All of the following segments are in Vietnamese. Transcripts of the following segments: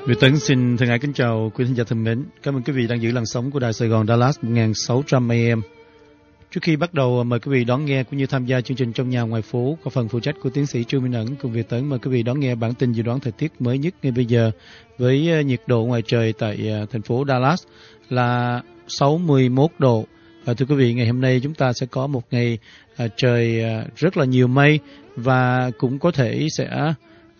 Việt Tấn xin thân ái kính chào quý khán giả thân mến. Cảm ơn quý vị đang giữ làn sóng của Đài Sài Gòn Dallas 1600 AM. Trước khi bắt đầu, mời quý vị đón nghe cũng như tham gia chương trình Trong Nhà Ngoài Phố qua phần phụ trách của tiến sĩ Trương Minh Ẩn cùng Việt Tấn. Mời quý vị đón nghe bản tin dự đoán thời tiết mới nhất ngay bây giờ với nhiệt độ ngoài trời tại thành phố Dallas là 61 độ. Và thưa quý vị, ngày hôm nay chúng ta sẽ có một ngày trời rất là nhiều mây và cũng có thể sẽ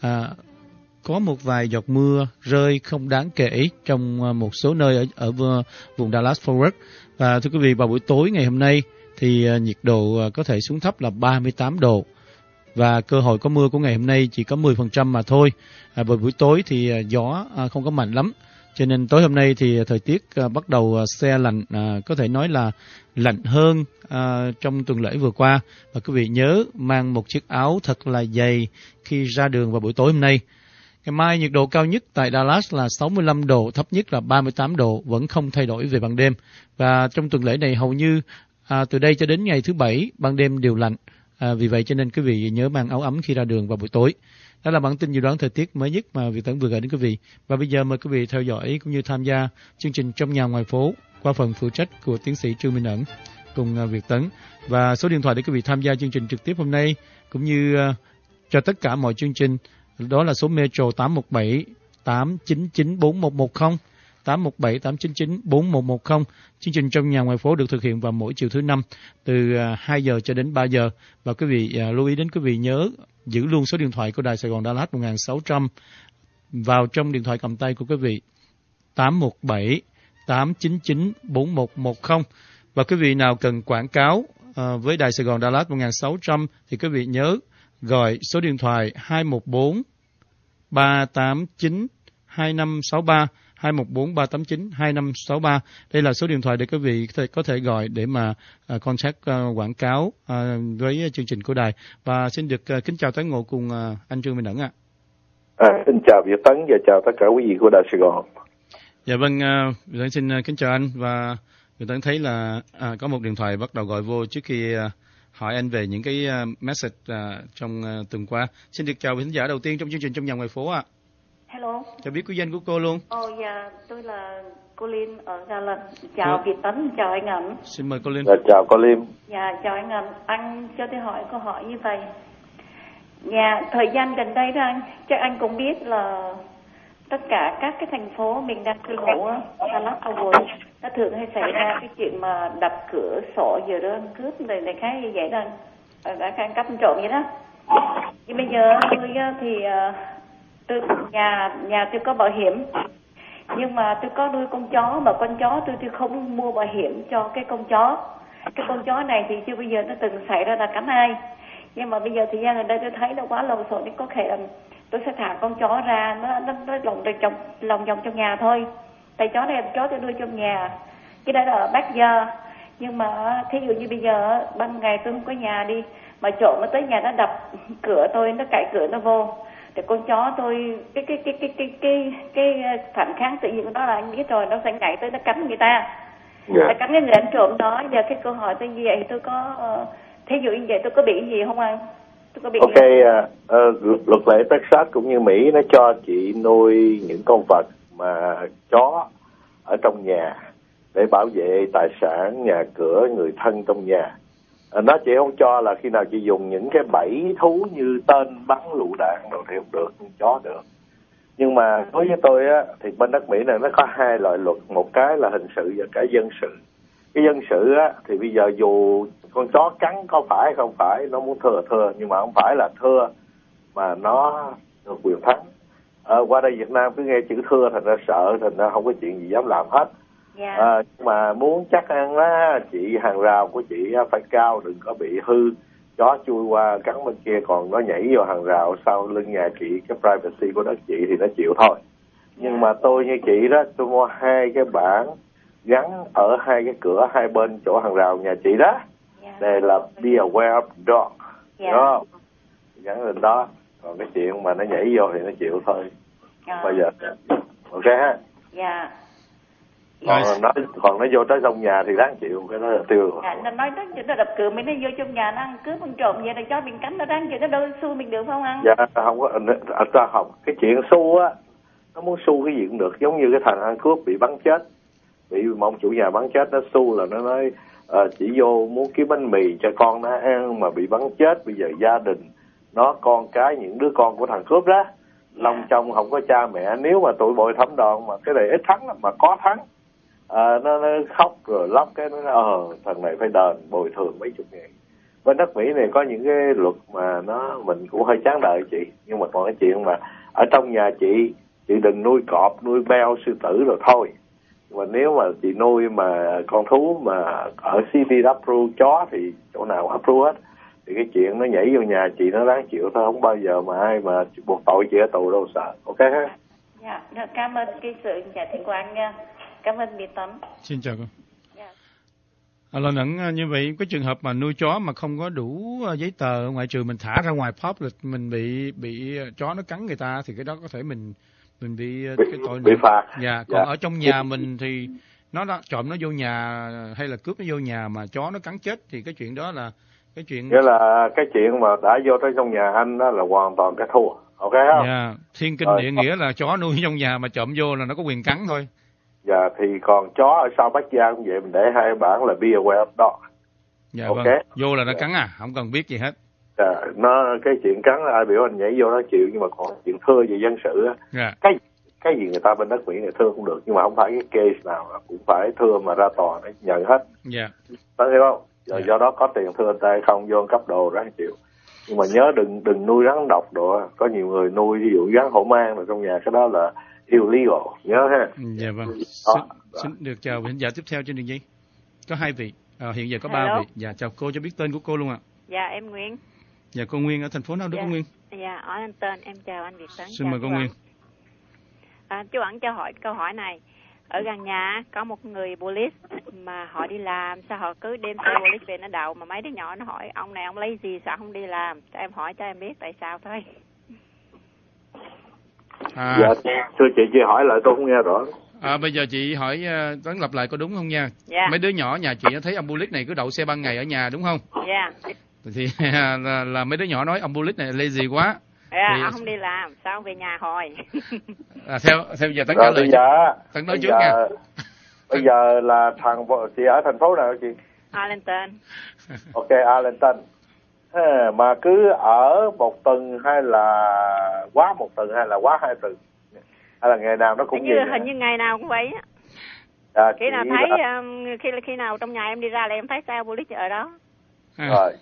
có một vài giọt mưa rơi không đáng kể trong một số nơi ở vùng Dallas-Fort Worth. Và thưa quý vị, vào buổi tối ngày hôm nay thì nhiệt độ có thể xuống thấp là 38 độ. Và cơ hội có mưa của ngày hôm nay chỉ có 10% mà thôi. Vào buổi tối thì gió không có mạnh lắm. Cho nên tối hôm nay thì thời tiết bắt đầu se lạnh, có thể nói là lạnh hơn trong tuần lễ vừa qua. Và quý vị nhớ mang một chiếc áo thật là dày khi ra đường vào buổi tối hôm nay. Ngày mai nhiệt độ cao nhất tại Dallas là 65 độ, thấp nhất là 38 độ, vẫn không thay đổi về ban đêm. Và trong tuần lễ này hầu như từ đây cho đến ngày thứ Bảy, ban đêm đều lạnh. Vì vậy cho nên quý vị nhớ mang áo ấm khi ra đường vào buổi tối. Đó là bản tin dự đoán thời tiết mới nhất mà Việt Tấn vừa gửi đến quý vị. Và bây giờ mời quý vị theo dõi cũng như tham gia chương trình Trong Nhà Ngoài Phố qua phần phụ trách của tiến sĩ Trương Minh Ẩn cùng Việt Tấn. Và số điện thoại để quý vị tham gia chương trình trực tiếp hôm nay cũng như cho tất cả mọi chương trình, đó là số Metro 817 899 4110, 817 899 4110. Chương trình Trong Nhà Ngoài Phố được thực hiện vào mỗi chiều thứ Năm từ 2 giờ cho đến 3 giờ. Và quý vị lưu ý đến quý vị nhớ giữ luôn số điện thoại của Đài Sài Gòn Dallas 1600 vào trong điện thoại cầm tay của quý vị, 817 899 4110. Và quý vị nào cần quảng cáo với Đài Sài Gòn Dallas 1600 thì quý vị nhớ gọi số điện thoại 214 389 2563, 214 389 2563. Đây là số điện thoại để quý vị có thể gọi để mà contact quảng cáo với chương trình của đài. Và xin được kính chào tái ngộ cùng anh Trương Minh Ẩn ạ. Xin chào Việt Tấn và chào tất cả quý vị của Đài Sài Gòn. Dạ vâng, Việt Tấn xin kính chào anh. Và Việt Tấn thấy là có một điện thoại bắt đầu gọi vô trước khi hỏi anh về những cái message trong tuần qua. Xin được chào khán giả đầu tiên trong chương trình Trong Nhà Ngoài Phố ạ. Hello. Chào biết quý danh của cô luôn. Dạ, tôi là cô Linh ở Garland. Chào Việt Tấn, chào anh Ẩn. Xin mời cô Linh. Chào cô Linh. Dạ, chào anh Ẩn. Anh cho tôi hỏi câu hỏi như vậy. Dạ, thời gian gần đây đó anh, chắc anh cũng biết là tất cả các cái thành phố mình đang cư ngụ á, Dallas-Fort Worth, nó thường hay xảy ra cái chuyện mà đập cửa sổ giờ đó, cướp này cái như vậy đó, đã ăn cắp trộm vậy đó. Nhưng bây giờ tôi thì tôi nhà tôi có bảo hiểm, nhưng mà tôi có nuôi con chó, mà con chó tôi không mua bảo hiểm cho cái con chó. Cái con chó này thì chưa bây giờ nó từng xảy ra là cắn ai, nhưng mà bây giờ thì gian gần đây tôi thấy nó quá lộn xộn, có thể là tôi sẽ thả con chó ra, nó lòng vòng trong nhà thôi. Tại chó này là chó tôi nuôi trong nhà, cái đó là ở backyard. Nhưng mà thí dụ như bây giờ ban ngày tôi không có nhà đi, mà trộm nó tới nhà nó đập cửa tôi, nó cạy cửa nó vô, thì con chó tôi cái phản kháng tự nhiên của nó là anh biết rồi, nó sẽ nhảy tới nó cắn người ta. Nó cắn cái người ăn trộm đó. Giờ cái câu hỏi tôi như vậy, tôi có thí dụ như vậy tôi có bị gì không anh? Tôi có bị luật lệ Texas cũng như Mỹ nó cho chị nuôi những con vật mà chó ở trong nhà để bảo vệ tài sản, nhà cửa, người thân trong nhà. Nó chỉ không cho là khi nào chị dùng những cái bẫy thú như tên bắn lựu đạn rồi thì không được, chó được. Nhưng mà đối với tôi á, thì bên đất Mỹ này nó có hai loại luật, một cái là hình sự và cái dân sự. Cái dân sự á, thì bây giờ dù con chó cắn có phải hay không phải, nó muốn thưa, nhưng mà không phải là thưa mà nó được quyền thắng. Qua đây Việt Nam cứ nghe chữ thưa thành ra sợ, thành ra không có chuyện gì dám làm hết. Nhưng mà muốn chắc ăn á, chị hàng rào của chị phải cao, đừng có bị hư, chó chui qua cắn bên kia còn nó nhảy vô hàng rào sau lưng nhà chị, cái privacy của đất chị thì nó chịu thôi. Nhưng mà tôi như chị đó, tôi mua hai cái bảng gắn ở hai cái cửa hai bên chỗ hàng rào nhà chị đó. Đây là be aware of dog. Đó, gắn lên đó. Còn cái chuyện mà nó nhảy vô thì nó chịu thôi. Bây giờ ok ha. Còn nó vô tới trong nhà thì đáng chịu, cái đó là tiêu. Nó nói đó, nó đập cửa mình, nó vô trong nhà nó ăn cướp ăn trộm vậy, là cho mình cắn nó đáng chịu, nó đâu xui mình được không ăn? Dạ không có, ta học cái chuyện xu á nó muốn sue cái gì cũng được, giống như cái thằng ăn cướp bị bắn chết, bị một ông chủ nhà bắn chết, nó sue là nó nói chỉ vô muốn kiếm bánh mì cho con nó ăn mà bị bắn chết, bây giờ gia đình nó con cái những đứa con của thằng cướp đó lòng chồng không có cha mẹ, nếu mà tụi bồi thẩm đoàn mà cái này ít thắng lắm, mà có thắng nó khóc rồi lóc cái nó nói, thằng này phải đền bồi thường mấy chục ngàn. Bên đất Mỹ này có những cái luật mà mình cũng hơi chán đời chị, nhưng mà còn cái chuyện mà ở trong nhà chị đừng nuôi cọp, nuôi beo, sư tử rồi thôi. Mà nếu mà chị nuôi mà con thú mà ở city approve chó thì chỗ nào approve hết, thì cái chuyện nó nhảy vô nhà chị nó đáng chịu thôi, không bao giờ mà ai mà buộc tội chị ở tù đâu sợ. Ok ha? Dạ, được, cảm ơn cái sự giải thích của anh nha. Cảm ơn Mỹ Tấn. Xin chào cô. Lần ẩn như vậy, cái trường hợp mà nuôi chó mà không có đủ giấy tờ, ngoại trừ mình thả ra ngoài public, mình bị chó nó cắn người ta thì cái đó có thể mình bị cái tội bị phạt. Dạ, còn ở trong nhà mình thì nó trộm nó vô nhà hay là cướp nó vô nhà mà chó nó cắn chết thì cái chuyện đó là cái chuyện. Nghĩa là cái chuyện mà đã vô tới trong nhà anh đó là hoàn toàn cái thua. Ok không? Dạ, thiên kinh địa nghĩa là chó nuôi trong nhà mà trộm vô là nó có quyền cắn thôi. Dạ, thì còn chó ở sau Bắc Giang cũng vậy, mình để hai bản là be aware of dog. Dạ okay. Vâng, vô là nó cắn không cần biết gì hết. Dạ, nó cái chuyện cắn ai biểu anh nhảy vô nó chịu, nhưng mà còn chuyện thưa về dân sự á, dạ. cái gì người ta bên đất Mỹ này thưa cũng được, nhưng mà không phải cái case nào cũng phải thưa mà ra tòa để nhận hết. Dạ. Có hiểu không? Do đó có tiền thưa tay không vô cấp đồ ráng chịu. Nhưng mà nhớ đừng nuôi rắn độc đồ, có nhiều người nuôi ví dụ rắn hổ mang ở trong nhà, cái đó là illegal, nhớ ha. Dạ vâng. Xin được chào khán giả tiếp theo trên đường dây. Có 2 vị, hiện giờ có 3 vị. Dạ, chào cô, cho biết tên của cô luôn ạ. Dạ, em Nguyên. Dạ, cô Nguyên ở thành phố nào đó cô Nguyên? Dạ, ở anh tên, em chào anh Việt Tấn. Xin mời cô Nguyên. Chú Ẩn cho hỏi câu hỏi này. Ở gần nhà có một người police mà họ đi làm, sao họ cứ đem xe police về nó đậu, mà mấy đứa nhỏ nó hỏi ông này ông lấy gì sao không đi làm. Cho em hỏi cho em biết tại sao thôi. Dạ, thưa chị hỏi lại tôi không nghe rõ. Bây giờ chị hỏi Tấn lặp lại có đúng không nha? Dạ. Mấy đứa nhỏ nhà chị nó thấy ông police này cứ đậu xe ban ngày ở nhà đúng không? Dạ. Thì là mấy đứa nhỏ nói ông police này lazy quá. Dạ, ông không đi làm, sao ông về nhà hồi. Theo giờ Tấn trả lời. Tấn nói trước nha. Bây giờ là chị ở thành phố nào chị? Arlington. Ok, Arlington. Mà cứ ở một tuần hay là quá một tuần hay là quá 2 tuần, hay là ngày nào nó cũng vậy? Hình như ngày nào cũng vậy á. Khi nào thấy khi nào trong nhà em đi ra là em thấy xe police ở đó. Rồi.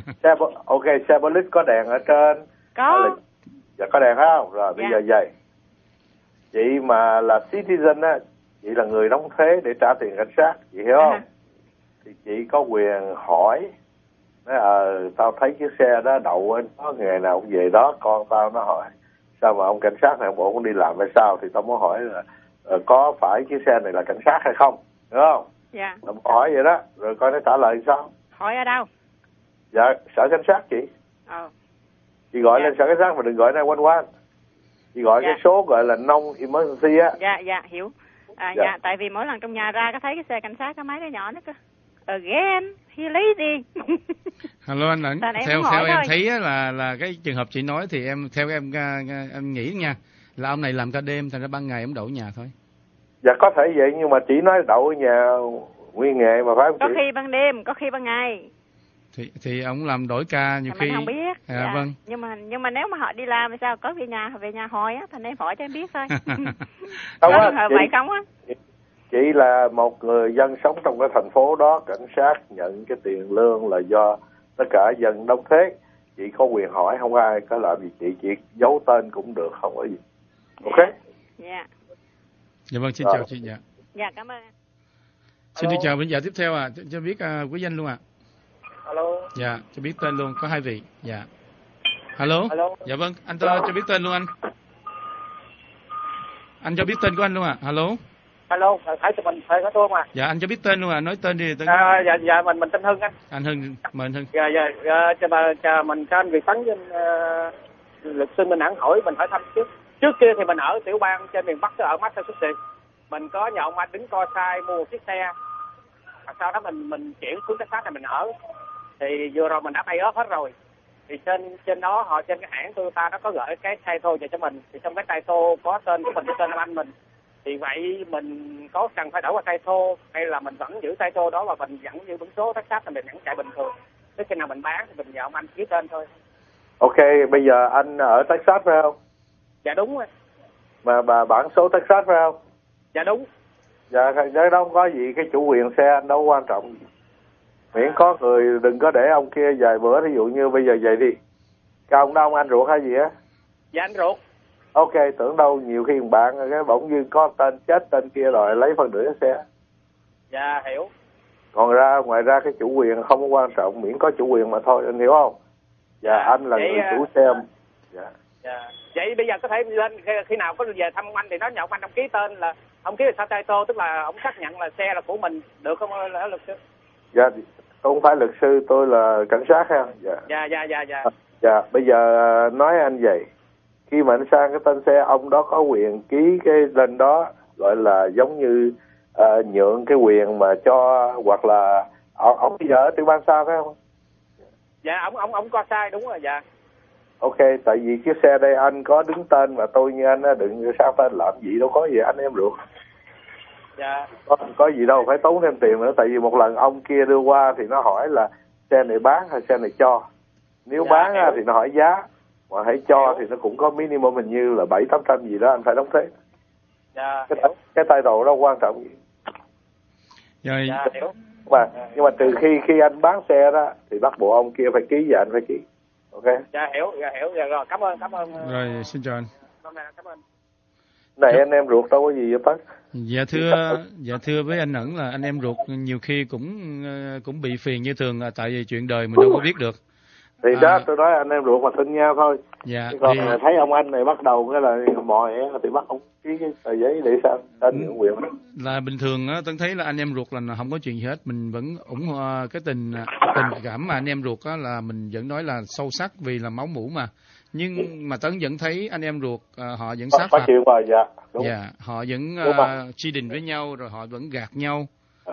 Xe police có đèn ở trên. Có. Dạ có đèn phải không? Rồi bây giờ vậy. Chị mà là citizen á, chị là người đóng thuế để trả tiền cảnh sát, chị hiểu không? Thì chị có quyền hỏi. Tao thấy chiếc xe đó đậu nó ngày nào cũng về đó, con tao nó hỏi sao mà ông cảnh sát này bộ không đi làm hay sao, thì tao muốn hỏi là có phải chiếc xe này là cảnh sát hay không, hiểu không? Dạ. Tao hỏi vậy đó, rồi coi nó trả lời sao. Hỏi ở đâu? Dạ, sở cảnh sát chị. Chị gọi lên sở cảnh sát mà đừng gọi 911. Chị gọi cái số gọi là non-emergency á. Dạ, hiểu. Dạ, tại vì mỗi lần trong nhà ra có thấy cái xe cảnh sát có mấy đứa nhỏ nó cứ again, he lazy. Hello anh Ẩn. Theo em thấy là cái trường hợp chị nói thì theo em nghĩ nha, là ông này làm ca đêm, thành ra ban ngày ông đậu nhà thôi. Dạ có thể vậy, nhưng mà chị nói đậu ở nhà nguyên ngày mà phải không chị? Có khi ban đêm, có khi ban ngày. Thì ông làm đổi ca nhiều khi. Mình không biết. Dạ. Vâng. Nhưng mà nếu mà họ đi làm thì sao có về nhà hồi á, thành em hỏi cho em biết thôi. Không á, chị, vậy không á? Chị là một người dân sống trong cái thành phố đó, cảnh sát nhận cái tiền lương là do tất cả dân đóng thuế. Chị có quyền hỏi, không ai có làm gì chị giấu tên cũng được, không có gì. Ok? Dạ. Dạ vâng, xin chào chị. Dạ. Dạ, cảm ơn. Xin được chào khán giả tiếp theo cho biết quý danh luôn ạ. Alo. Dạ, cho biết tên luôn, có 2 vị. Dạ. Alo. Dạ vâng, anh cho biết tên luôn anh. Anh cho biết tên của anh luôn ạ. Alo. Phải cho mình phải có tôi mà. Dạ, anh cho biết tên luôn nói tên đi. Dạ mình tên Hưng anh. Anh Hưng, mời anh Hưng. Dạ, mình cho anh Việt Tấn với luật sư mình hẳn hỏi mình hỏi thăm trước. Trước kia thì mình ở tiểu bang trên miền Bắc, ở Massachusetts. Mình có nhờ ông anh đứng coi sai mua một chiếc xe. Sau đó mình chuyển xuống Texas này mình ở. Thì vừa rồi mình đã pay off hết rồi. thì trên đó họ trên cái hãng Toyota nó có gửi cái title về cho mình, thì trong cái title có tên của mình với tên anh mình. Thì vậy mình có cần phải đổi qua title hay là mình vẫn giữ title đó và mình vẫn như biển số Texas thì mình vẫn chạy bình thường. Tới khi nào mình bán thì mình nhờ ông anh ký tên thôi. Ok, bây giờ anh ở Texas phải không? Dạ đúng rồi. Mà bà bản số Texas phải không? Dạ đúng. Dạ, cái đó không có gì, cái chủ quyền xe anh đâu quan trọng. Miễn có người, đừng có để ông kia vài bữa, ví dụ như bây giờ vậy đi. Cái ông đó ông anh ruột hay gì á? Dạ anh ruột. Ok, tưởng đâu nhiều khi bạn cái bỗng dưng có tên chết tên kia rồi lấy phần nửa xe. Dạ hiểu. Còn ngoài ra cái chủ quyền không có quan trọng, miễn có chủ quyền mà thôi, anh hiểu không? Dạ, anh là vậy, người chủ xe. Dạ. Dạ. Vậy bây giờ có thể lên khi nào có về thăm ông anh thì nói nhờ ông ký tên là ông ký là sao title, tức là ông xác nhận là xe là của mình, được không luật sư? Dạ, tôi không phải luật sư, tôi là cảnh sát ha. Dạ. Dạ, bây giờ nói anh vậy. Khi mà anh sang cái tên xe, ông đó có quyền ký cái lên đó, gọi là giống như nhượng cái quyền mà cho, hoặc là ông bây giờ ở tiểu bang sao phải không? Dạ, ông có sai đúng rồi, dạ. Ok, tại vì chiếc xe đây anh có đứng tên mà tôi như anh á, đừng sang tên làm gì, đâu có gì anh em ruột. Dạ. Có gì đâu phải tốn thêm tiền nữa, tại vì một lần ông kia đưa qua thì nó hỏi là xe này bán hay xe này cho. Nếu bán á, thì nó hỏi giá, mà hãy cho thì nó cũng có minimum hình như là 700-800 gì đó anh phải đóng thuế. Dạ. Cái tay đồ đâu quan trọng gì. Rồi. Dạ hiểu. Nhưng mà từ khi anh bán xe đó thì bắt buộc ông kia phải ký và anh phải ký. Ok. Dạ hiểu. Dạ, rồi cảm ơn. Rồi xin chào anh. Cảm ơn. Này anh em ruột đâu có gì vậy bác? Dạ thưa với anh Ẩn là anh em ruột nhiều khi cũng bị phiền như thường, tại vì chuyện đời mình đâu có biết được. Thì đó tôi nói anh em ruột mà tin nhau thôi. Dạ. Còn thấy ông anh này bắt đầu cái là mòi thì bắt ông ký cái tờ giấy để sao tên nhượng quyền đó. Là bình thường á, tôi thấy là anh em ruột là không có chuyện gì hết, mình vẫn ủng hộ cái tình cảm mà anh em ruột á, là mình vẫn nói là sâu sắc vì là máu mủ mà. Nhưng mà Tấn vẫn thấy anh em ruột họ vẫn sát phạt. Dạ, đúng. Dạ, họ vẫn chi đình với nhau rồi họ vẫn gạt nhau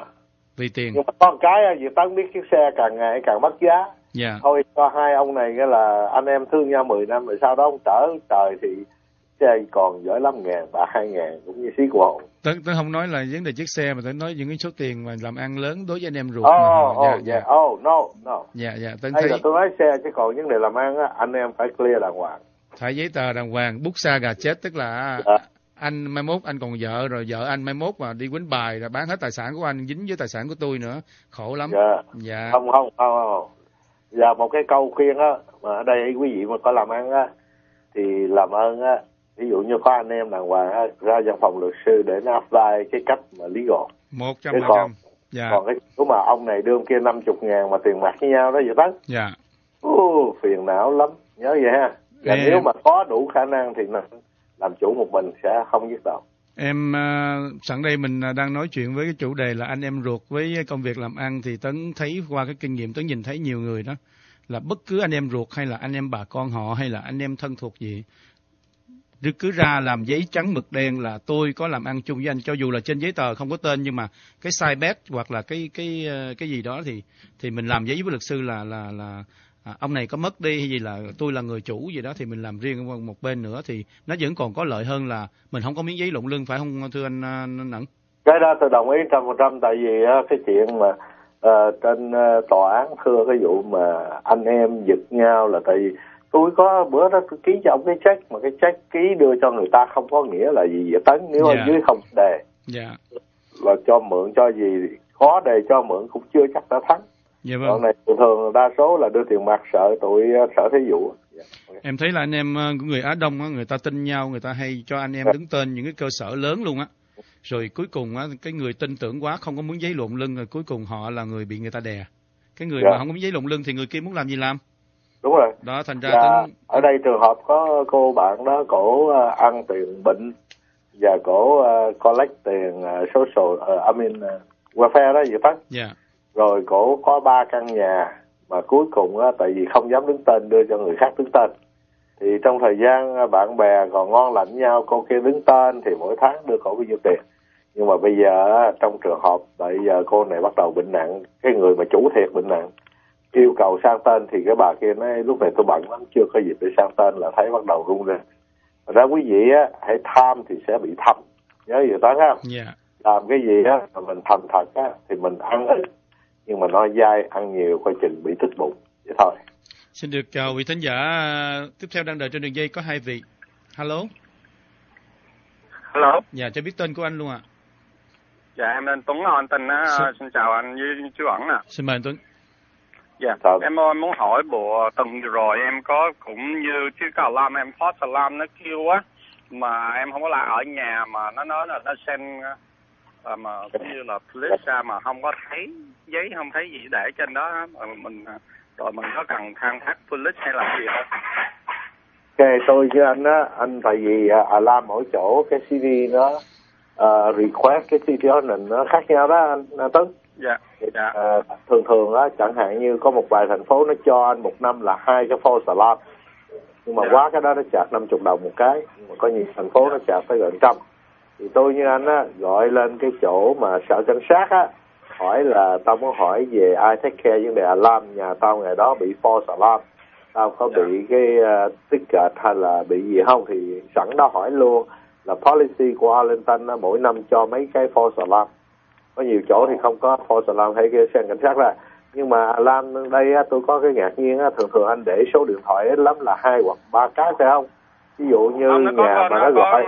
vì tiền. Nhưng mà có một cái gì Tấn biết chiếc xe càng ngày càng mất giá. Dạ. Thôi cho hai ông này cái là anh em thương nhau 10 năm rồi sau đó ông trở trời thì xe còn giỏi lắm, 1.000, 2.000 cũng như xí của hồn. Tấn không nói là vấn đề chiếc xe mà Tấn nói những cái số tiền mà làm ăn lớn đối với anh em ruột. No. Dạ, Tấn đây thấy là tôi nói xe chứ còn vấn đề làm ăn á, anh em phải clear đàng hoàng. Phải giấy tờ đàng hoàng, bút xa gà chết, tức là anh mai mốt anh còn vợ, rồi vợ anh mai mốt mà đi quýnh bài là bán hết tài sản của anh dính với tài sản của tôi nữa, khổ lắm. Dạ. Không. Và một cái câu khuyên á, mà ở đây quý vị mà có làm ăn á thì làm ơn á, ví dụ như có anh em đàng hoàng á, ra văn phòng luật sư để nó apply cái cách mà legal 100%. Dạ. Còn cái nếu mà ông này đưa ông kia 50.000 mà tiền mặt với nhau đó vậy đó. Dạ. Phiền não lắm, nhớ vậy ha. Và nếu mà có đủ khả năng thì làm chủ một mình sẽ không nhức đầu. Em sẵn đây mình đang nói chuyện với cái chủ đề là anh em ruột với công việc làm ăn, thì Tấn thấy qua cái kinh nghiệm Tấn nhìn thấy nhiều người đó là bất cứ anh em ruột hay là anh em bà con họ hay là anh em thân thuộc gì cứ ra làm giấy trắng mực đen là tôi có làm ăn chung với anh, cho dù là trên giấy tờ không có tên nhưng mà cái side bet hoặc là cái gì đó thì mình làm giấy với luật sư là ông này có mất đi hay gì là tôi là người chủ gì đó, thì mình làm riêng một bên nữa thì nó vẫn còn có lợi hơn là mình không có miếng giấy lụng lưng, phải không thưa anh Ẩn? Cái đó tôi đồng ý 100%, tại vì cái chuyện mà trên tòa án thưa cái vụ mà anh em giật nhau là tại vì tôi có bữa đó tôi ký cho ông cái check mà cái check ký đưa cho người ta không có nghĩa là gì vậy Tấn, nếu ở dưới không đề là cho mượn cho gì khó đề cho mượn cũng chưa chắc đã thắng. Dạ vâng. Còn này thường đa số là đưa tiền mặt sợ sở thế vụ. Em thấy là anh em của người Á Đông á, người ta tin nhau, người ta hay cho anh em đứng tên những cái cơ sở lớn luôn á. Rồi cuối cùng á, cái người tin tưởng quá không có muốn giấy lộn lưng, rồi cuối cùng họ là người bị người ta đè. Cái người mà không có muốn giấy lộn lưng thì người kia muốn làm gì làm. Đúng rồi. Đó thành ra ở đây trường hợp có cô bạn đó, cổ ăn tiền bệnh và cổ collect tiền social welfare đó vậy đó. Dạ. Rồi cổ có 3 căn nhà mà cuối cùng á, tại vì không dám đứng tên đưa cho người khác đứng tên. Thì trong thời gian bạn bè còn ngon lành nhau, cô kia đứng tên thì mỗi tháng đưa cổ bao nhiêu tiền. Nhưng mà bây giờ trong trường hợp bây giờ cô này bắt đầu bệnh nặng, cái người mà chủ thiệt bệnh nặng yêu cầu sang tên thì cái bà kia nói lúc này tôi bận lắm chưa có dịp để sang tên, là thấy bắt đầu rung lên. Ra quý vị á, hãy tham thì sẽ bị thâm, nhớ gì đó ha. Làm cái gì á mà mình thầm thật á thì mình ăn ít, nhưng mà nói dai ăn nhiều coi chừng bị tức bụng vậy thôi. Xin được chào vị thính giả tiếp theo đang đợi trên đường dây, có 2 vị. Hello. Hello. Dạ, cho biết tên của anh luôn ạ. Dạ, em tên Tuấn ở Anh Tinh á. Xin chào anh với chú Ẩn nè. Xin mời anh Tuấn. Dạ, em muốn hỏi bộ tuần rồi em có cũng như chứ có alarm em false alarm nó kêu á, mà em không có là ở nhà mà nó nói là nó send mà cũng như là police ra mà không có thấy giấy, không thấy gì để trên đó, mà mình có cần thang thác police hay là gì không? Ok, tôi với anh á, anh tại vì alarm mỗi chỗ cái CD nó request cái CD đó nó khác nhau đó anh Tuấn. Dạ. Dạ. Thường á, chẳng hạn như có một vài thành phố nó cho anh một năm là 2 cái false alarm, nhưng mà quá cái đó nó charge 50 đồng một cái, nhưng mà có nhiều thành phố nó charge tới gần 100. Thì tôi như anh á, gọi lên cái chỗ mà sở cảnh sát á, hỏi là tao muốn hỏi về ai take care vấn đề alarm nhà tao ngày đó bị false alarm, tao có bị cái ticket hay là bị gì không, thì sẵn đó hỏi luôn là policy của Arlington á, mỗi năm cho mấy cái false alarm. Có nhiều chỗ thì không có false alarm hay cái xe cảnh sát ra, nhưng mà alarm đây á, tôi có cái ngạc nhiên á, thường anh để số điện thoại ít lắm là 2 hoặc 3 cái phải không? Ví dụ như nhà mà nó gọi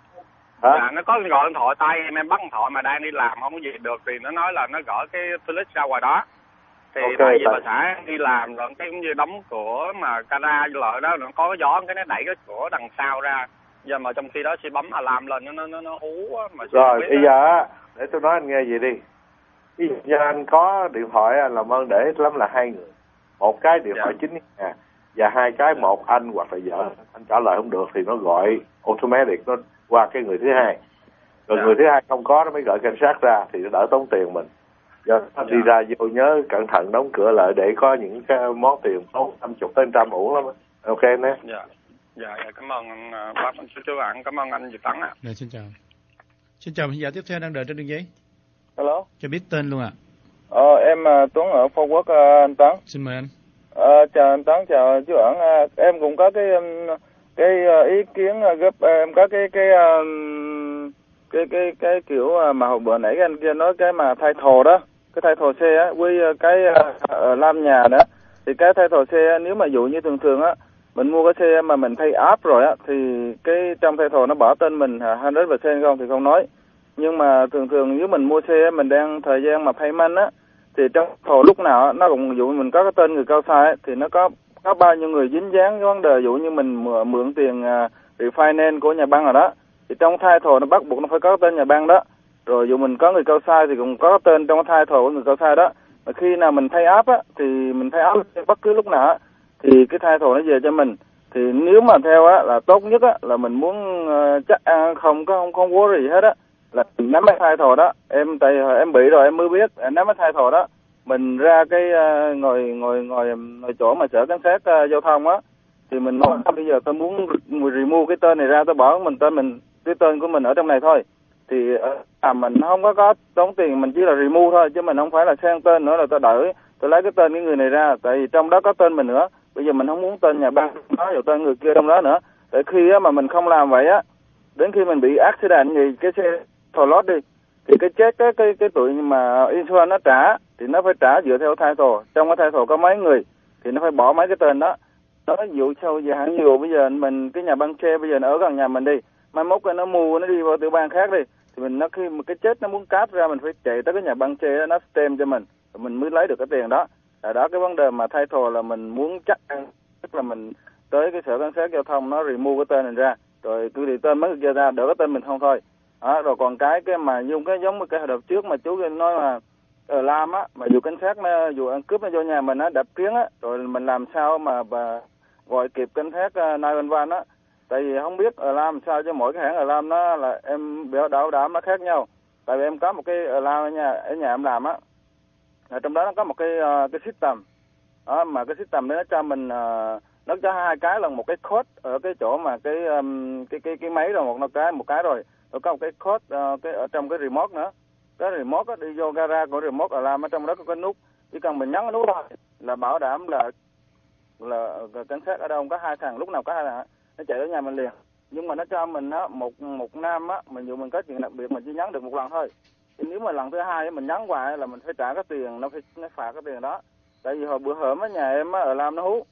dạ, nó có gọi điện thoại tay em bắt điện thoại mà đang đi làm không có gì được thì nó nói là nó gửi cái police ra ngoài đó. Thì tại vì bà xã đi làm rồi cái cũng như đóng cửa mà cara lợi đó, nó có gió cái nó đẩy cái cửa đằng sau ra, giờ mà trong khi đó sẽ bấm alarm lên nó hú á mà. Rồi bây giờ á, để tôi nói anh nghe gì đi. Ví dụ như anh có điện thoại anh làm ơn để ít lắm là 2 người, một cái điện thoại chính nhà và 2 cái, một anh hoặc là vợ. Anh trả lời không được thì nó gọi automatic, nó qua cái người thứ hai, rồi người thứ hai không có nó mới gọi cảnh sát ra, thì nó đỡ tốn tiền mình. Giờ đi ra vô nhớ cẩn thận đóng cửa lại để có những cái món tiền tốn 50 tới 100 uổng lắm. Ok nè. Dạ, cảm ơn bác chú Ẩn, cảm ơn anh Việt Tấn ạ. Dạ, xin chào. Xin chào khán giả tiếp theo đang đợi trên đường dây. Hello. Cho biết tên luôn ạ. Em Tuấn ở Phú Quốc, anh Tấn. Xin mời anh. Chào anh Tấn, chào chú Ẩn. Em cũng có cái ý kiến gấp, em có cái kiểu mà hồi bữa nãy anh kia nói cái mà thay thồ đó, cái thay thồ xe á, với cái làm nhà đó. Thì cái thay thồ xe nếu mà dụ như thường á, mình mua cái xe mà mình thay app rồi á, thì cái trong thay thồ nó bỏ tên mình 100% không thì không nói. Nhưng mà thường nếu mình mua xe mình đang thời gian mà payment á, thì trong thồ lúc nào nó cũng dụ mình có cái tên người cao sai ấy, thì nó có bao nhiêu người dính dáng cái vấn đề dụ như mình mượn tiền refinance của nhà băng rồi đó, thì trong thay thồ nó bắt buộc nó phải có tên nhà băng đó. Rồi dụ mình có người cao sai thì cũng có tên trong thay thồ của người cao sai đó. Mà khi nào mình thay app á, thì mình thay app bất cứ lúc nào á, thì cái thay thồ nó về cho mình. Thì nếu mà theo á là tốt nhất á là mình muốn chắc không worry gì hết á, là nắm cái thay thồ đó. Tại em bị rồi em mới biết nắm cái thay thồ đó, mình ra cái ngồi chỗ mà sở cảnh sát giao thông á, thì mình nói bây giờ tôi muốn remove cái tên này ra, tôi bỏ cái tên của mình ở trong này thôi. Thì mình không có tốn tiền, mình chỉ là remove thôi, chứ mình không phải là sang tên nữa là tôi lấy cái tên cái người này ra, tại vì trong đó có tên mình nữa. Bây giờ mình không muốn tên nhà băng đó, rồi tên người kia trong đó nữa. Tại khi á mà mình không làm vậy á, đến khi mình bị accident thì cái xe thò lót đi, thì cái chết cái tụi mà insurance nó trả thì nó phải trả dựa theo title. Trong cái title có mấy người thì nó phải bỏ mấy cái tên đó. Nó dụ sau giờ hẳn nhiều bây giờ mình cái nhà băng xe bây giờ nó ở gần nhà mình đi, mai mốt nó mua nó đi vào tiểu bang khác đi, thì mình khi mà cái chết nó muốn cáp ra mình phải chạy tới cái nhà băng xe đó, nó stem cho mình rồi mình mới lấy được cái tiền đó. Đó cái vấn đề mà title là mình muốn chắc ăn, tức là mình tới cái sở cảnh sát giao thông nó remove cái tên này ra, rồi cứ đi tên mấy người kia ra, đỡ cái tên mình không thôi. Rồi còn cái mà dùng cái giống cái đợt trước mà chú nói mà ở Lam á, mà dù cảnh sát nó dù ăn cướp nó vô nhà mình á, đập kiến á, rồi mình làm sao mà gọi kịp cảnh sát 911 á. Tại vì không biết ở Lam sao, cho mỗi cái hãng ở Lam nó là em biểu bảo đảm nó khác nhau. Tại vì em có một cái ở Lam ở nhà em làm á, ở trong đó nó có một cái system đó, mà cái system đó nó cho mình nó cho 2 cái là một cái code ở cái chỗ mà cái máy rồi một cái rồi có một cái code cái ở trong cái remote nữa. Cái remote đó, đi vô gara của remote ở Lam ở trong đó có cái nút, chỉ cần mình nhấn cái nút thôi là bảo đảm là cảnh sát ở đâu có 2 thằng, lúc nào có 2 thằng nó chạy đến nhà mình liền. Nhưng mà nó cho mình á một năm á, mình dù mình có chuyện đặc biệt mình chỉ nhắn được 1 lần thôi. Thì nếu mà lần thứ 2 mình nhắn hoài là mình phải trả cái tiền, nó phạt cái tiền đó. Tại vì hồi bữa hổm á nhà em á ở Lam nó hú.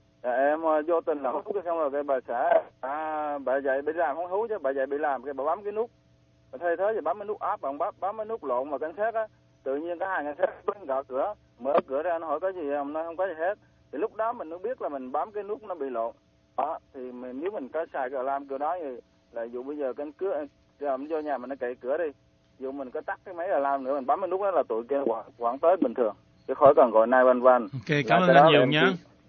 Em vô tình là hú cái xong rồi cái bà xã bà dậy bị làm không hú chứ, bà dậy bị làm cái bà bấm cái nút. Mà thay thế thì bấm cái nút áp, bạn bấm cái nút lộn mà cảnh sát á, tự nhiên có 2 cảnh sát bên gõ cửa, mở cửa ra nó hỏi có gì không, nó không có gì hết. Thì lúc đó mình mới biết là mình bấm cái nút nó bị lộn. Đó, thì nếu mình có xài cái alarm kiểu đó thì là dù bây giờ cánh cửa vô nhà mình nó cậy cửa đi, dù mình có tắt cái máy alarm nữa mình bấm cái nút đó là tụi kia quản tới bình thường, chứ khỏi cần gọi 911. Ok, cảm ơn anh nhiều nhé.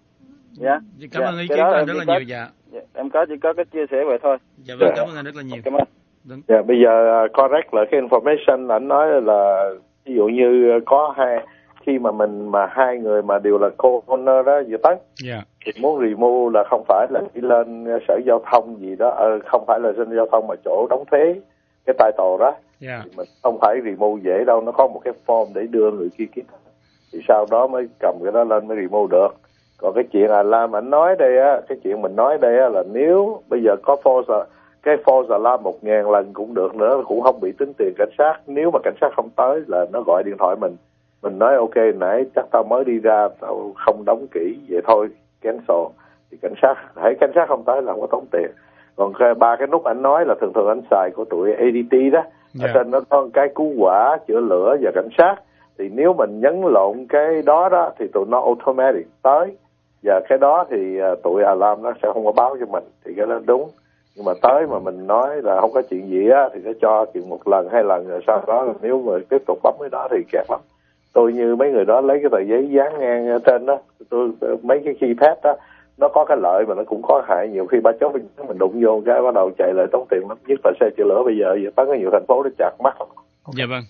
Dạ. Cảm ơn ý kiến của anh rất là nhiều. Dạ. Em chỉ có cái chia sẻ vậy thôi. Dạ vâng, cảm ơn anh rất là nhiều. Cảm ơn. Dạ, bây giờ correct là cái information anh nói là ví dụ như có khi mà 2 người mà đều là co-owner đó Dự Tấn, thì muốn remove là không phải là đi lên sở giao thông gì đó, không phải là sở giao thông mà chỗ đóng thuế cái title đó, thì mình không phải remove dễ đâu, nó có một cái form để đưa người kia ký, thì sau đó mới cầm cái đó lên mới remove được. Còn cái chuyện alarm anh nói đây á, cái chuyện mình nói đây á là nếu bây giờ có false alarm 1.000 lần cũng được nữa, cũng không bị tính tiền cảnh sát. Nếu mà cảnh sát không tới là nó gọi điện thoại mình nói ok nãy chắc tao mới đi ra, tao không đóng kỹ vậy thôi, cancel. Thì cảnh sát không tới là không có tốn tiền. Còn 3 cái nút anh nói là thường anh xài của tụi ADT đó, ở trên nó có cái cứu hỏa, chữa lửa và cảnh sát. Thì nếu mình nhấn lộn cái đó thì tụi nó automatic tới, và cái đó thì tụi alarm nó sẽ không có báo cho mình, thì cái đó đúng. Nhưng mà tới mà mình nói là không có chuyện gì á thì nó cho chuyện 1 lần 2 lần, rồi sau đó nếu mà tiếp tục bấm cái đó thì kẹt lắm. Tôi như mấy người đó lấy cái tờ giấy dán ngang ở trên đó, mấy cái keypad đó nó có cái lợi mà nó cũng có hại. Nhiều khi ba chốt mình đụng vô cái bắt đầu chạy lại tốn tiền lắm, nhất là xe chữa lửa bây giờ có nhiều thành phố nó chặt mắt lắm. Dạ vâng.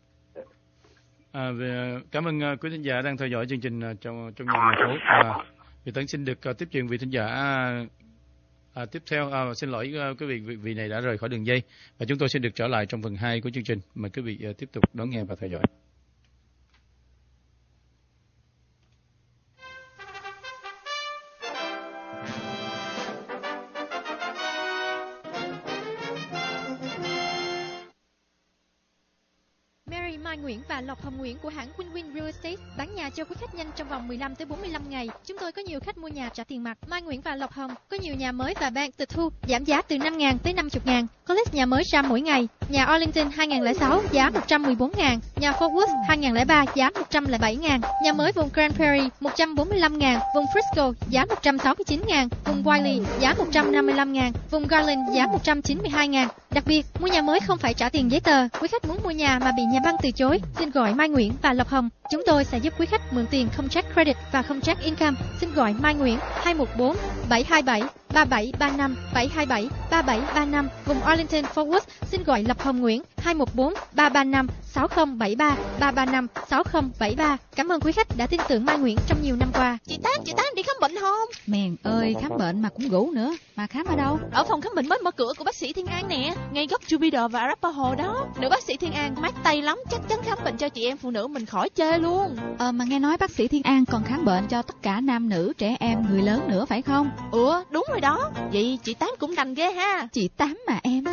Cảm ơn quý thính giả đang theo dõi chương trình trong nhà ngoài phố. Dự Tấn xin được tiếp chuyện vị thính giả tiếp theo. Xin lỗi quý vị này đã rời khỏi đường dây, và chúng tôi sẽ được trở lại trong phần 2 của chương trình. Mời quý vị tiếp tục đón nghe và theo dõi. Mai Nguyễn và Lộc Hồng Nguyễn của hãng Win-Win Real Estate bán nhà cho quý khách nhanh trong vòng 15 tới 45 ngày. Chúng tôi có nhiều khách mua nhà trả tiền mặt. Mai Nguyễn và Lộc Hồng có nhiều nhà mới và ban tịch thu, giảm giá từ 5.000 tới 50.000. Có list nhà mới ra mỗi ngày. Nhà Arlington 2006 giá 114.000, nhà Fort Worth 2003 giá 107.000, nhà mới vùng Grand Prairie 145.000, vùng Frisco giá 169.000, vùng Wiley giá 155.000, vùng Garland giá 192.000. Đặc biệt, mua nhà mới không phải trả tiền giấy tờ. Quý khách muốn mua nhà mà bị nhà băng từ chối, xin gọi Mai Nguyễn và Lộc Hồng. Chúng tôi sẽ giúp quý khách mượn tiền không check credit và không check income. Xin gọi Mai Nguyễn 214 727 3735 727 3735. Vùng Arlington Fort Worth xin gọi Lộc Hồng Nguyễn 214 335 6073 335 6073. Cảm ơn quý khách đã tin tưởng Mai Nguyễn trong nhiều năm qua. Chị Tám đi khám bệnh không? Mèn ơi, khám bệnh mà cũng ngủ nữa. Mà khám ở đâu? Ở phòng khám bệnh mới mở cửa của bác sĩ Thiên An nè, ngay góc Jupiter và Arapahoe đó. Nữ bác sĩ Thiên An mát tay lắm, chắc chắn khám bệnh cho chị em phụ nữ mình khỏi chê luôn. Mà nghe nói bác sĩ Thiên An còn khám bệnh cho tất cả nam nữ, trẻ em, người lớn nữa phải không? Đúng rồi đó. Vậy chị Tám cũng rành ghê ha. Chị Tám mà em.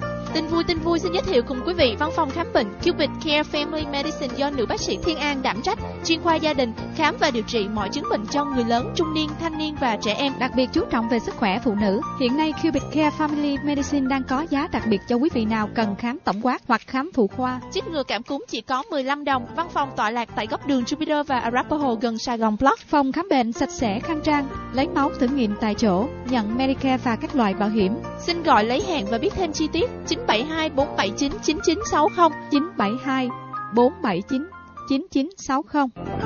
Tin vui xin giới thiệu cùng quý vị văn phòng khám bệnh Cupid Care Family Medicine do nữ bác sĩ Thiên An đảm trách, chuyên khoa gia đình, khám và điều trị mọi chứng bệnh cho người lớn, trung niên, thanh niên và trẻ em. Đặc biệt chú trọng về sức khỏe phụ nữ. Hiện nay Cupid Care Family Medicine đang có giá đặc biệt cho quý vị nào cần khám tổng quát hoặc khám phụ khoa. Chích ngừa cảm cúm chỉ có 15 đồng. Văn phòng tọa lạc tại góc đường Jupiter và Arapahoe gần Sài Gòn Block. Phòng khám bệnh sạch sẽ khang trang, lấy máu thử nghiệm tại chỗ, nhận Medicare và các loại bảo hiểm. Xin gọi lấy hẹn và biết thêm chi tiết 972 479 9960 972 479 9960.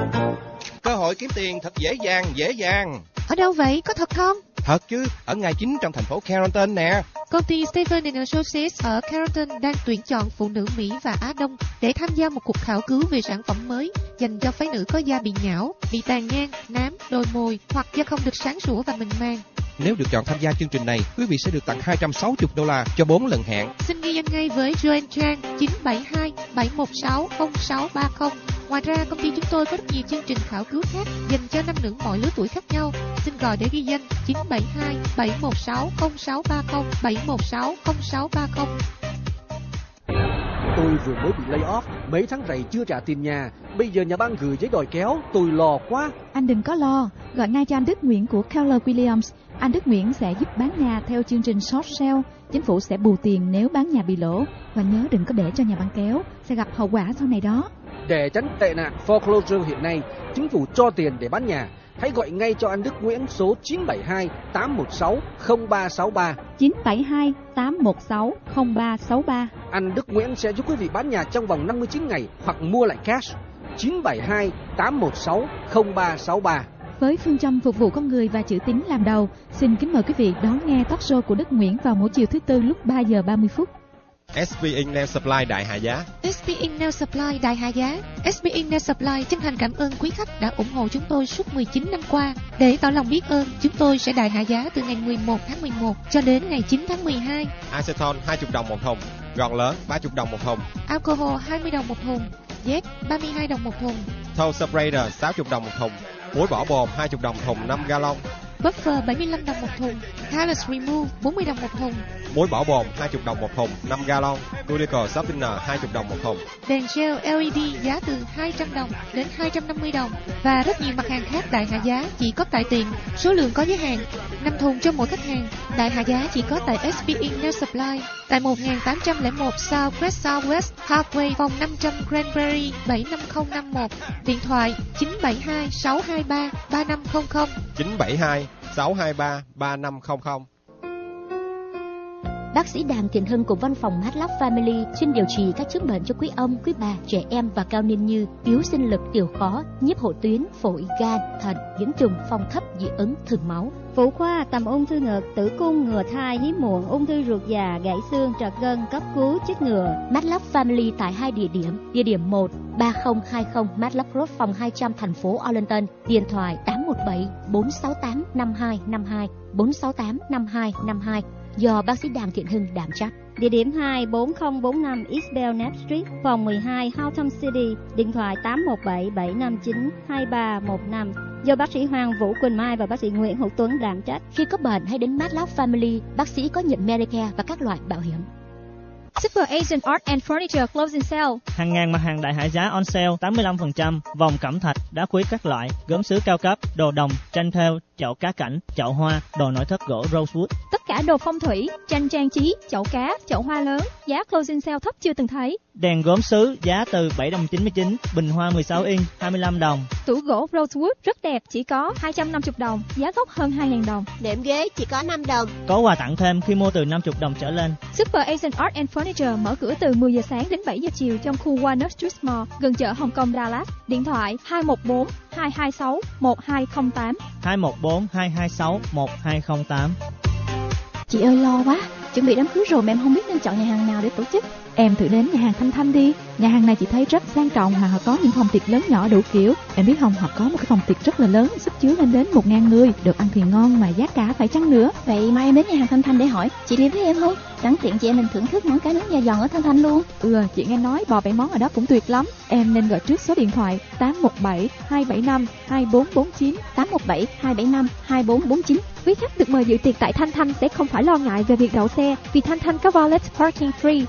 Cơ hội kiếm tiền thật dễ dàng. Ở đâu vậy? Có thật không? Thật chứ, ở ngay chính trong thành phố Carrollton nè. Công ty Stephen & Associates ở Carrollton đang tuyển chọn phụ nữ Mỹ và Á Đông để tham gia một cuộc khảo cứu về sản phẩm mới dành cho phái nữ có da bị nhão, bị tàn nhang, nám, đồi mồi hoặc da không được sáng sủa và mịn màng. Nếu được chọn tham gia chương trình này, quý vị sẽ được tặng $260 cho 4 lần hẹn. Xin ghi danh ngay với Joanne Trang 972 716 0630 Ngoài ra, công ty chúng tôi có rất nhiều chương trình khảo cứu khác dành cho nam nữ mọi lứa tuổi khác nhau. Xin gọi để ghi danh 972 716 0630 716 0630. Tôi vừa mới bị lay off, mấy tháng rày chưa trả tiền nhà, bây giờ nhà băng gửi giấy đòi kéo, tôi lo quá. Anh đừng có lo, gọi ngay cho anh Đức Nguyễn của Keller Williams. Anh Đức Nguyễn sẽ giúp bán nhà theo chương trình short sale. Chính phủ sẽ bù tiền nếu bán nhà bị lỗ. Và nhớ đừng có để cho nhà băng kéo, sẽ gặp hậu quả sau này đó. Để tránh tệ nạn foreclosure hiện nay, chính phủ cho tiền để bán nhà. Hãy gọi ngay cho anh Đức Nguyễn số 972 816 0363. 972 816 0363. Anh Đức Nguyễn sẽ giúp quý vị bán nhà trong vòng 59 ngày hoặc mua lại cash. 972 816 0363. Với phương châm phục vụ con người và chữ tín làm đầu, xin kính mời quý vị đón nghe talk show của Đức Nguyễn vào mỗi chiều thứ Tư lúc 3 giờ 30 phút. SP Nail Supply Đại Hạ Giá. SP Nail Supply Đại Hạ Giá. SP Nail Supply chân thành cảm ơn quý khách đã ủng hộ chúng tôi suốt 19 năm qua. Để tỏ lòng biết ơn, chúng tôi sẽ đại hạ giá từ ngày 11 tháng 11 cho đến ngày 9 tháng 12. Aceton 20 đồng một thùng, gòn lớn 30 đồng một thùng. Alcohol 20 đồng một thùng, Z 32 đồng một thùng. Toll Sprayer 60 đồng một thùng, muối bỏ bồn 20 đồng thùng 5 gallon. Buffer 75 đồng một thùng, Careless Remove 40 đồng một thùng. Muối bỏ bồn 20 đồng một thùng 5 gallon, Cuticle Softener 20 đồng một thùng. Đèn gel LED giá từ 200 đồng đến 250 đồng và rất nhiều mặt hàng khác đại hạ giá chỉ có tại tiệm, số lượng có giới hạn, 5 thùng cho mỗi khách hàng. Đại hạ giá chỉ có tại SP Nail Supply tại 1801 South West Southwest Halfway, phòng 500 Cranberry 75051, điện thoại 972 623 3500 972 623 3500. Bác sĩ Đàm Thiện Hưng của văn phòng Medlab Family chuyên điều trị các chứng bệnh cho quý ông, quý bà, trẻ em và cao niên như yếu sinh lực, tiểu khó, nhiếp hộ tuyến, phổi, gan, thận, nhiễm trùng, phong thấp, dị ứng, thường máu. Phụ khoa tầm ung thư ngực, tử cung, ngừa thai, hiếm muộn, ung thư ruột già, gãy xương, trật gân, cấp cứu, chích ngừa. Medlab Family tại 2 địa điểm. Địa điểm 1, 3020 Medlab Road, phòng 200, thành phố Arlington. Điện thoại 817 468 5252 468 5252. Do bác sĩ Đàm Thiện Hưng đảm trách. Địa điểm 2, 4045 East Belknap Street, phòng 12, Houghton City. Điện thoại 817 759 2315. Do bác sĩ Hoàng Vũ Quỳnh Mai và bác sĩ Nguyễn Hữu Tuấn đảm trách. Khi có bệnh hãy đến Medlab Family, bác sĩ có nhận Medicare và các loại bảo hiểm. Super Asian Art and Furniture Closing Sale. Hàng ngàn mặt hàng đại hạ giá on sale 85%, vòng cẩm thạch, đá quý các loại, gốm sứ cao cấp, đồ đồng, tranh thêu, chậu cá cảnh, chậu hoa, đồ nội thất gỗ rosewood. Tất cả đồ phong thủy, tranh trang trí, chậu cá, chậu hoa lớn, giá closing sale thấp chưa từng thấy. Đèn gốm sứ giá từ 7 đồng 99, bình hoa 16 inch 25 đồng. Tủ gỗ rosewood rất đẹp, chỉ có 250 đồng, giá gốc hơn 2.000 đồng. Đệm ghế chỉ có 5 đồng. Có quà tặng thêm khi mua từ 50 đồng trở lên. Super Asian Art and Furniture mở cửa từ 10 giờ sáng đến 7 giờ chiều trong khu Walnut Street Mall, gần chợ Hồng Kông Dallas. Điện thoại 214 226 1208. 214 226 1208. Chị ơi lo quá, chuẩn bị đám cưới rồi mà em không biết nên chọn nhà hàng nào để tổ chức. Em thử đến nhà hàng Thanh Thanh đi. Nhà hàng này chị thấy rất sang trọng, họ có những phòng tiệc lớn nhỏ đủ kiểu. Em biết không, họ có một cái phòng tiệc rất là lớn, sức chứa lên đến 1000 người, được ăn thì ngon mà giá cả phải chăng nữa. Vậy mai em đến nhà hàng Thanh Thanh để hỏi, chị đi với em không? Sẵn tiện chị em mình thưởng thức món cá nướng da giòn ở Thanh Thanh luôn. Chị nghe nói bò 7 món ở đó cũng tuyệt lắm. Em nên gọi trước số điện thoại 817 275 2449 817 275 2449. Quý khách được mời dự tiệc tại Thanh Thanh sẽ không phải lo ngại về việc đậu xe vì Thanh Thanh có valet parking free.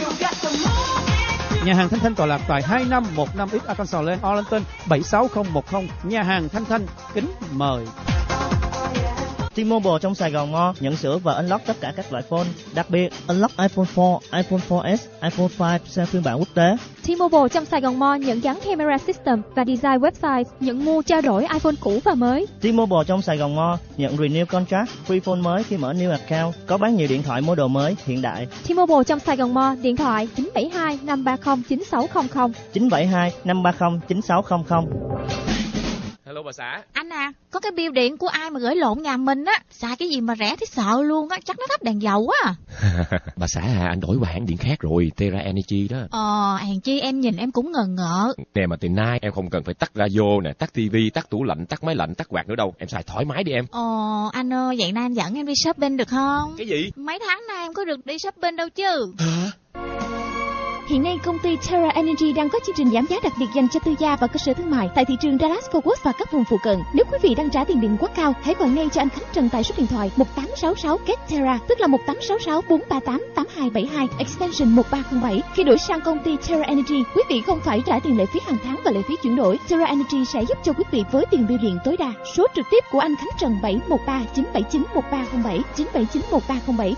Nhà hàng Thanh Thanh tọa lạc tại 2515 East Arkansas Lane, Arlington 76010. Nhà hàng Thanh Thanh kính mời. T-Mobile trong Sài Gòn Mall nhận sửa và unlock tất cả các loại phone, đặc biệt unlock iPhone 4, iPhone 4S, iPhone 5 sang phiên bản quốc tế. T-Mobile trong Sài Gòn Mall nhận gắn camera system và design website, nhận mua trao đổi iPhone cũ và mới. T-Mobile trong Sài Gòn Mall nhận renew contract, free phone mới khi mở new account, có bán nhiều điện thoại model mới hiện đại. T-Mobile trong Sài Gòn Mall, điện thoại 972 530 9600 972 530 9600. Hello bà xã. Anh à, có cái bill điện của ai mà gửi lộn nhà mình á, xài cái gì mà rẻ thấy sợ luôn á, chắc nó thắp đèn dầu quá à. Bà xã à, anh đổi qua hãng điện khác rồi, Terra Energy đó. Hèn chi em nhìn em cũng ngờ ngợ. Nè mà từ nay em không cần phải tắt radio nè, tắt tivi, tắt tủ lạnh, tắt máy lạnh, tắt quạt nữa đâu, em xài thoải mái đi em. Anh ơi, vậy nay anh dẫn em đi shopping được không? Cái gì? Mấy tháng nay em có được đi shopping đâu chứ. Hả? Hiện nay công ty Terra Energy đang có chương trình giảm giá đặc biệt dành cho tư gia và cơ sở thương mại tại thị trường Dallas-Fort Worth và các vùng phụ cận. Nếu quý vị đang trả tiền điện quá cao, hãy gọi ngay cho anh Khánh Trần tại số điện thoại 1866 Get Terra, tức là 1866 438 8272 extension 1307. Khi đổi sang công ty Terra Energy, quý vị không phải trả tiền lệ phí hàng tháng và lệ phí chuyển đổi. Terra Energy sẽ giúp cho quý vị với tiền bill điện tối đa. Số trực tiếp của anh Khánh Trần 713 979 1307 979 1307.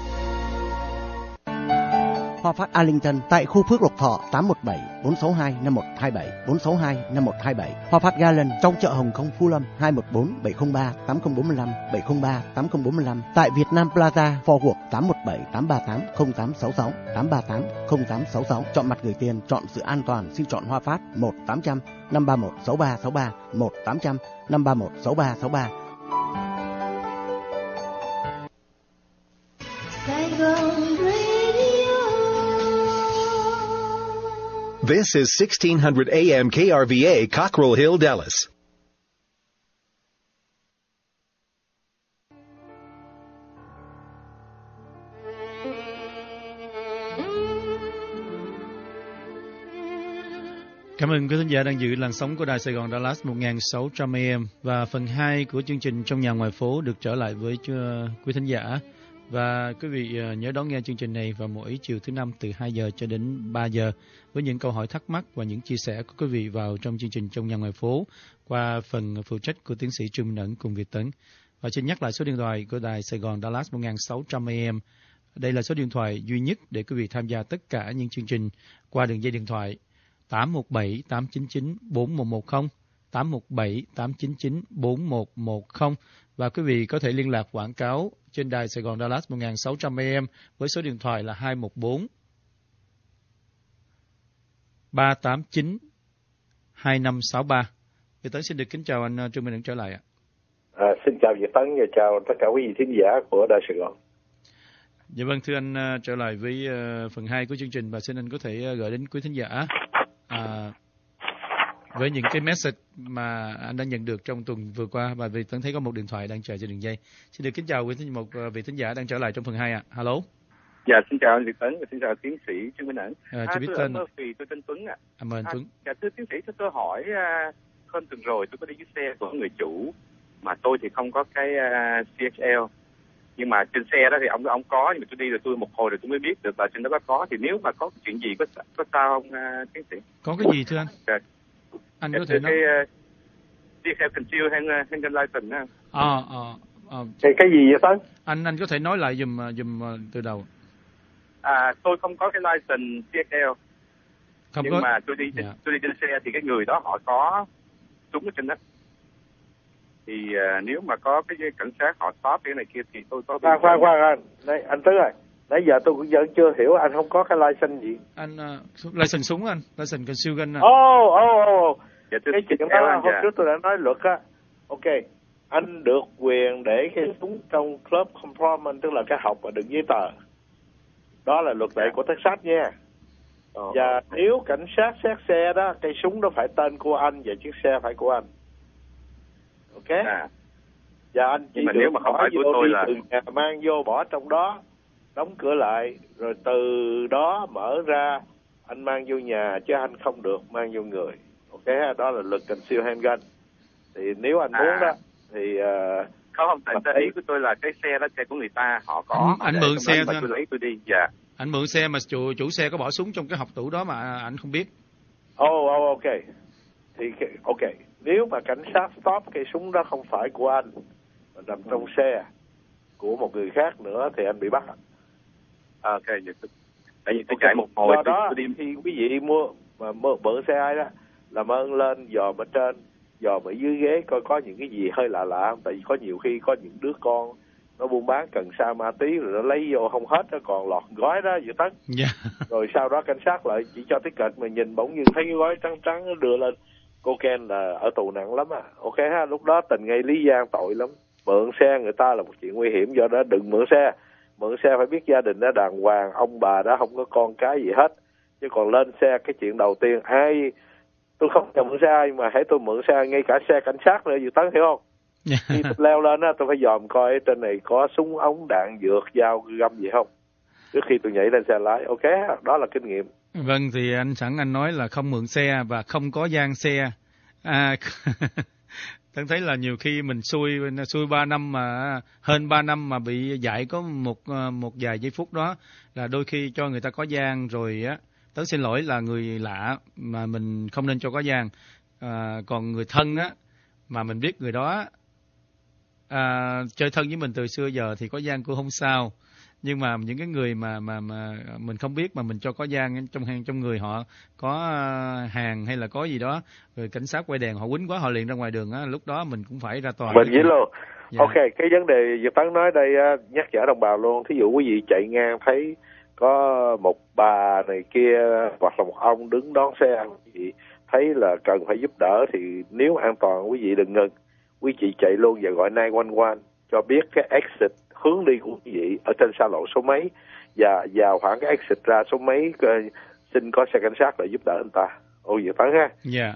Hoa Phát Arlington tại khu Phước Lộc Thọ 817 462 5127 462 5127. Hoa Phát Garland trong chợ Hồng Kông Fulham 214 703 8045 703 8045. Tại Việt Nam Plaza Fort Worth 817 838 0866 838 0866. Chọn mặt gửi tiền, chọn sự an toàn, xin chọn Hoa Phát 1-800 531 6363 1-800 531 6363. This is 1600 AM KRVA, Cockrell Hill, Dallas. Cảm ơn quý thính giả đang giữ làn sóng của Đài Sài Gòn Dallas 1600 AM và phần 2 của chương trình Trong Nhà Ngoài Phố được trở lại với quý thính giả. Và quý vị nhớ đón nghe chương trình này vào mỗi chiều thứ Năm từ 2 giờ cho đến 3 giờ với những câu hỏi thắc mắc và những chia sẻ của quý vị vào trong chương trình Trong Nhà Ngoài Phố qua phần phụ trách của tiến sĩ Trương Minh Ẩn cùng Việt Tấn. Và xin nhắc lại số điện thoại của Đài Sài Gòn Dallas 1600 AM. Đây là số điện thoại duy nhất để quý vị tham gia tất cả những chương trình qua đường dây điện thoại 817 899 4110, 817 899 4110. Và quý vị có thể liên lạc quảng cáo trên Đài Sài Gòn Dallas 1600 AM với số điện thoại là 214 389 2563. Việt Tấn xin được kính chào anh Trương Minh Ẩn trở lại ạ. Xin chào Việt Tấn và chào tất cả quý vị thính giả của Đài Sài Gòn. Dạ vâng, thưa anh, trở lại với phần 2 của chương trình và xin anh có thể gửi đến quý thính giả với những cái message mà anh đã nhận được trong tuần vừa qua. Và Việt Tấn thấy có một điện thoại đang chờ trên đường dây. Xin được kính chào một vị thính giả đang trở lại trong phần 2 ạ. Hello. Dạ, xin chào anh Việt Tấn và xin chào tiến sĩ Trương Minh Ẩn. Chưa biết tên. Tôi tên Tuấn ạ. Mời anh Tuấn. Dạ, thưa tiến sĩ, cho tôi hỏi hôm tuần rồi tôi có đi với xe của người chủ mà tôi thì không có cái CXL. Nhưng mà trên xe đó thì ông có, nhưng mà tôi đi rồi tôi một hồi rồi tôi mới biết được là trên đó có. Thì nếu mà có chuyện gì có sao không tiến sĩ? Có cái gì thưa anh? Dạ. Anh có thể nói đi theo conceal handgun license đó. Cái gì vậy Tấn? Anh có thể nói lại giùm từ đầu. Tôi không có cái license CXL. Nhưng mà tôi đi trên xe thì cái người đó họ có súng ở trên đó. Thì nếu mà có cái cảnh sát họ stop cái này kia thì tôi có... Khoan. Đây, anh Tứ ơi. Nãy giờ tôi cũng vẫn chưa hiểu anh không có cái license gì. Anh license súng anh, license conceal gun anh. Dạ, cái chuyện đó hôm trước tôi đã nói luật á. Ok, anh được quyền để cái súng trong club compartment, tức là cái hộc mà đựng giấy tờ. Đó là luật lệ của Texas nha. Và nếu cảnh sát xét xe đó, cây súng đó phải tên của anh và chiếc xe phải của anh. Ok. Và anh chỉ được nếu mà không phải của tôi là từ nhà mang vô bỏ trong đó, đóng cửa lại, rồi từ đó mở ra anh mang vô nhà, chứ anh không được mang vô người. Ok, đó là luật conceal handgun. Thì nếu anh muốn đó thì không tại ý của tôi là cái xe đó xe của người ta họ có. Anh mượn xe thôi. Tôi lấy tôi đi. Dạ. Anh mượn xe mà chủ xe có bỏ súng trong cái hộc tủ đó mà anh không biết. Ok. Thì ok, nếu mà cảnh sát stop cây súng đó không phải của anh mà nằm trong xe của một người khác nữa thì anh bị bắt. Ok, vậy tại vì tôi chạy một hồi tôi đi. Khi quý vị mượn xe ai đó làm ơn lên dòm ở trên, dòm ở dưới ghế coi có những cái gì hơi lạ không. Tại vì có nhiều khi có những đứa con nó buôn bán cần sa ma túy rồi nó lấy vô không hết, nó còn lọt gói đó vậy Tấn. Rồi sau đó cảnh sát lại chỉ cho ticket mà nhìn bỗng nhiên thấy cái gói trắng nó đưa lên cocaine là ở tù nặng lắm à. Ok ha, lúc đó tình ngay lý gian tội lắm. Mượn xe người ta là một chuyện nguy hiểm, do đó đừng mượn xe. Mượn xe phải biết gia đình nó đàng hoàng, ông bà đó không có con cái gì hết. Chứ còn lên xe cái chuyện đầu tiên, tôi không cần mượn xe ai mà hãy tôi mượn xe, ngay cả xe cảnh sát nữa Dự Tấn hiểu không? Khi tôi leo lên á, tôi phải dòm coi trên này có súng ống đạn dược dao găm gì không trước khi tôi nhảy lên xe lái. Ok, đó là kinh nghiệm. Vâng, thì anh sẵn anh nói là không mượn xe và không có gian xe. Tôi thấy là nhiều khi mình xui 3 năm mà hơn 3 năm mà bị dạy có một vài giây phút đó là đôi khi cho người ta có gian rồi á. Tớ xin lỗi là người lạ mà mình không nên cho có gian. Còn người thân á mà mình biết người đó chơi thân với mình từ xưa giờ thì có gian cũng không sao. Nhưng mà những cái người mà mình không biết mà mình cho có gian trong người họ có hàng hay là có gì đó, rồi cảnh sát quay đèn họ quýnh quá họ liền ra ngoài đường á, lúc đó mình cũng phải ra tòa. Mình với luôn. Dạ. Ok, cái vấn đề Việt Tấn nói đây nhắc nhở đồng bào luôn. Thí dụ quý vị chạy ngang thấy có một bà này kia hoặc là một ông đứng đón xe, quý vị thấy là cần phải giúp đỡ thì nếu an toàn quý vị đừng ngừng, quý chị chạy luôn và gọi 911 cho biết cái exit hướng đi của quý vị ở trên xa lộ số mấy và vào khoảng cái exit ra số mấy, xin có xe cảnh sát để giúp đỡ anh ta. Ô Việt Tấn ha. Dạ.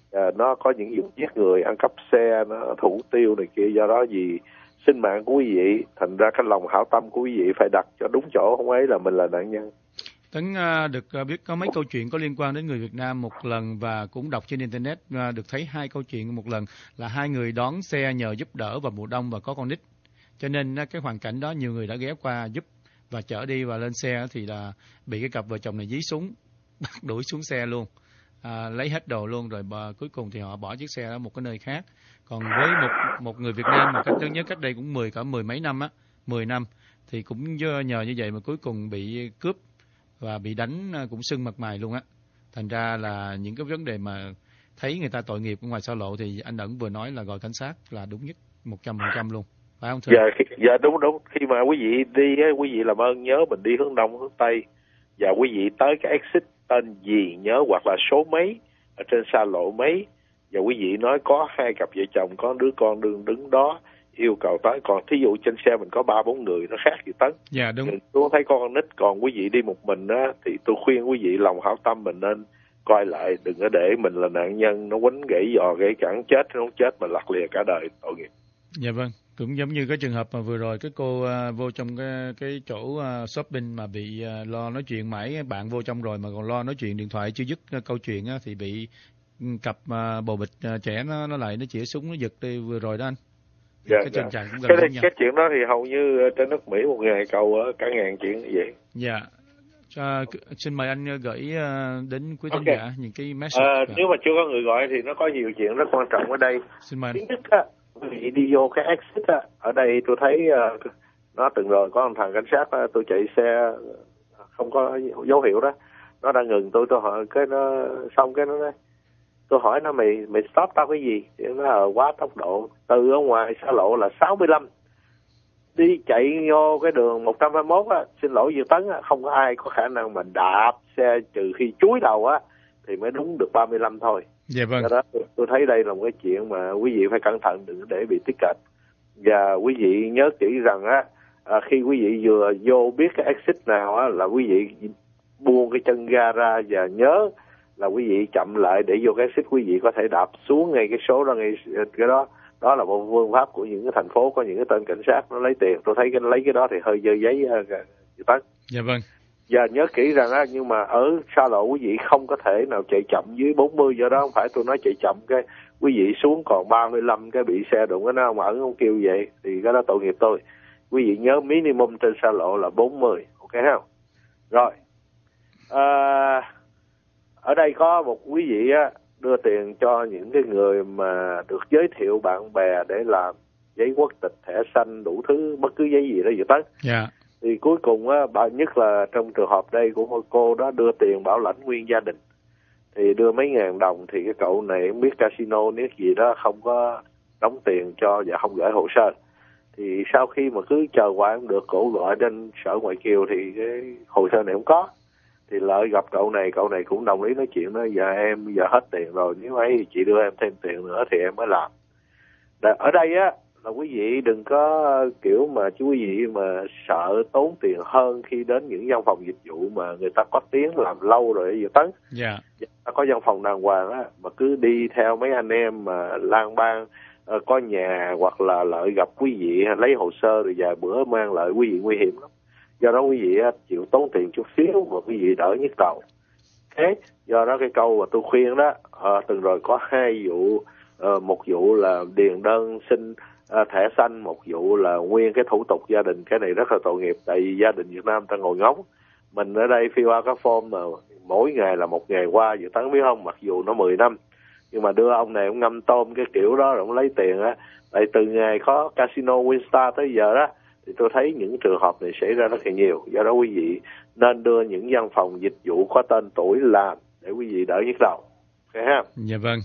Nó có những vụ giết người, ăn cắp xe, nó thủ tiêu này kia, do đó vì sinh mạng của quý vị, thành ra cái lòng hảo tâm của quý vị phải đặt cho đúng chỗ, không ấy là mình là nạn nhân. Tấn được biết có mấy câu chuyện có liên quan đến người Việt Nam một lần và cũng đọc trên internet được thấy 2 câu chuyện một lần là 2 người đón xe nhờ giúp đỡ vào mùa đông và có con nít. Cho nên cái hoàn cảnh đó nhiều người đã ghé qua giúp và chở đi và lên xe thì là bị cái cặp vợ chồng này dí súng bắt đuổi xuống xe luôn, lấy hết đồ luôn rồi cuối cùng thì họ bỏ chiếc xe ở một cái nơi khác. Còn với một người Việt Nam mà tôi nhớ cách đây cũng mười mấy năm á, 10 năm thì cũng nhờ như vậy mà cuối cùng bị cướp và bị đánh cũng sưng mặt mày luôn á. Thành ra là những cái vấn đề mà thấy người ta tội nghiệp ở ngoài xa lộ thì anh Ẩn vừa nói là gọi cảnh sát là đúng nhất 100% luôn. Phải không thưa? Dạ đúng. Khi mà quý vị đi, quý vị làm ơn nhớ mình đi hướng đông, hướng tây và quý vị tới cái exit tên gì nhớ hoặc là số mấy ở trên xa lộ mấy và quý vị nói có 2 cặp vợ chồng, có đứa con đứng đó yêu cầu tới. Còn thí dụ trên xe mình có 3-4 người nó khác gì Tấn. Dạ đúng. Tôi thấy con nít, còn quý vị đi một mình á thì tôi khuyên quý vị lòng hảo tâm mình nên coi lại, đừng có để mình là nạn nhân nó quánh gãy giò gãy cẳng chết, nó không chết mà lặt lìa cả đời, tội nghiệp. Dạ vâng, cũng giống như cái trường hợp mà vừa rồi cái cô vô trong cái chỗ shopping mà bị lo nói chuyện mãi, bạn vô trong rồi mà còn lo nói chuyện điện thoại chưa dứt câu chuyện á, thì bị cặp bồ bịch trẻ nó lại nó chĩa súng nó giật đi vừa rồi đó anh. Dạ, cái tình trạng cũng gần giống nhau. Cái chuyện đó thì hầu như trên nước Mỹ một ngày cầu cả ngàn chuyện như vậy. Dạ. Xin mời anh gửi đến quý thính giả những cái message. Nếu mà chưa có người gọi thì nó có nhiều chuyện rất quan trọng ở đây. Xin mời anh. Thứ nhất á, quý vị đi vô cái exit á, ở đây tôi thấy nó từng rồi có một thằng cảnh sát tôi chạy xe không có dấu hiệu đó, nó đang ngừng tôi hỏi cái nó xong cái nó nói, tôi hỏi nó mày stop tao cái gì? Thì nó quá tốc độ, từ ở ngoài xa lộ là 65 đi chạy vô cái đường 121 á, xin lỗi Việt Tấn á, không có ai có khả năng mà đạp xe trừ khi chúi đầu á thì mới đúng được 35 thôi. Dạ vâng. Đó, tôi thấy đây là một cái chuyện mà quý vị phải cẩn thận đừng để bị tiết kệch. Và quý vị nhớ kỹ rằng á, khi quý vị vừa vô biết cái exit nào á là quý vị buông cái chân ga ra và nhớ là quý vị chậm lại để vô cái exit, quý vị có thể đạp xuống ngay cái số đó, ngay cái đó. Đó là một phương pháp của những cái thành phố có những cái tên cảnh sát nó lấy tiền. Tôi thấy lấy cái đó thì hơi dơ giấy Tấn. Dạ vâng. Và nhớ kỹ rằng á, nhưng mà ở xa lộ quý vị không có thể nào chạy chậm dưới 40, do đó không phải tôi nói chạy chậm cái quý vị xuống còn 35 cái bị xe đụng, cái nó không ẩn không kêu vậy thì cái đó tội nghiệp tôi. Quý vị nhớ minimum trên xa lộ là 40, ok không? Rồi. Ở đây có một quý vị á đưa tiền cho những cái người mà được giới thiệu bạn bè để làm giấy quốc tịch, thẻ xanh, đủ thứ, bất cứ giấy gì đó Tấn. Dạ. Thì cuối cùng á, nhất là trong trường hợp đây của một cô đó đưa tiền bảo lãnh nguyên gia đình, thì đưa mấy ngàn đồng thì cái cậu này không biết casino niết gì đó không có đóng tiền cho và không gửi hồ sơ. Thì sau khi mà cứ chờ hoài không được, cổ gọi đến sở ngoại kiều thì cái hồ sơ này không có. Thì Lợi gặp cậu này cũng đồng ý nói chuyện đó, giờ em giờ hết tiền rồi, nếu ấy thì chị đưa em thêm tiền nữa thì em mới làm. Ở đây á là quý vị đừng có kiểu mà chứ quý vị mà sợ tốn tiền hơn khi đến những văn phòng dịch vụ mà người ta có tiếng làm lâu rồi Việt Tấn. Dạ. Có văn phòng đàng hoàng á mà cứ đi theo mấy anh em mà lang bang có nhà hoặc là Lợi gặp quý vị lấy hồ sơ rồi vài bữa mang lại quý vị nguy hiểm lắm. Do đó quý vị chịu tốn tiền chút xíu mà quý vị đỡ nhức đầu. thế. Do đó cái câu mà tôi khuyên đó, từng rồi có 2 vụ, một vụ là điền đơn xin thẻ xanh, một vụ là nguyên cái thủ tục gia đình. Cái này rất là tội nghiệp, tại vì gia đình Việt Nam ta ngồi ngóng. Mình ở đây fill out các form mà mỗi ngày là một ngày qua, dự toán biết không, mặc dù nó 10 năm. Nhưng mà đưa ông này ông ngâm tôm cái kiểu đó rồi ông lấy tiền á. Tại từ ngày có casino Winstar tới giờ đó, thì tôi thấy những trường hợp này xảy ra rất là nhiều. Do đó quý vị nên đưa những văn phòng dịch vụ có tên tuổi làm để quý vị đỡ nhức đầu. Okay, ha? Dạ vâng.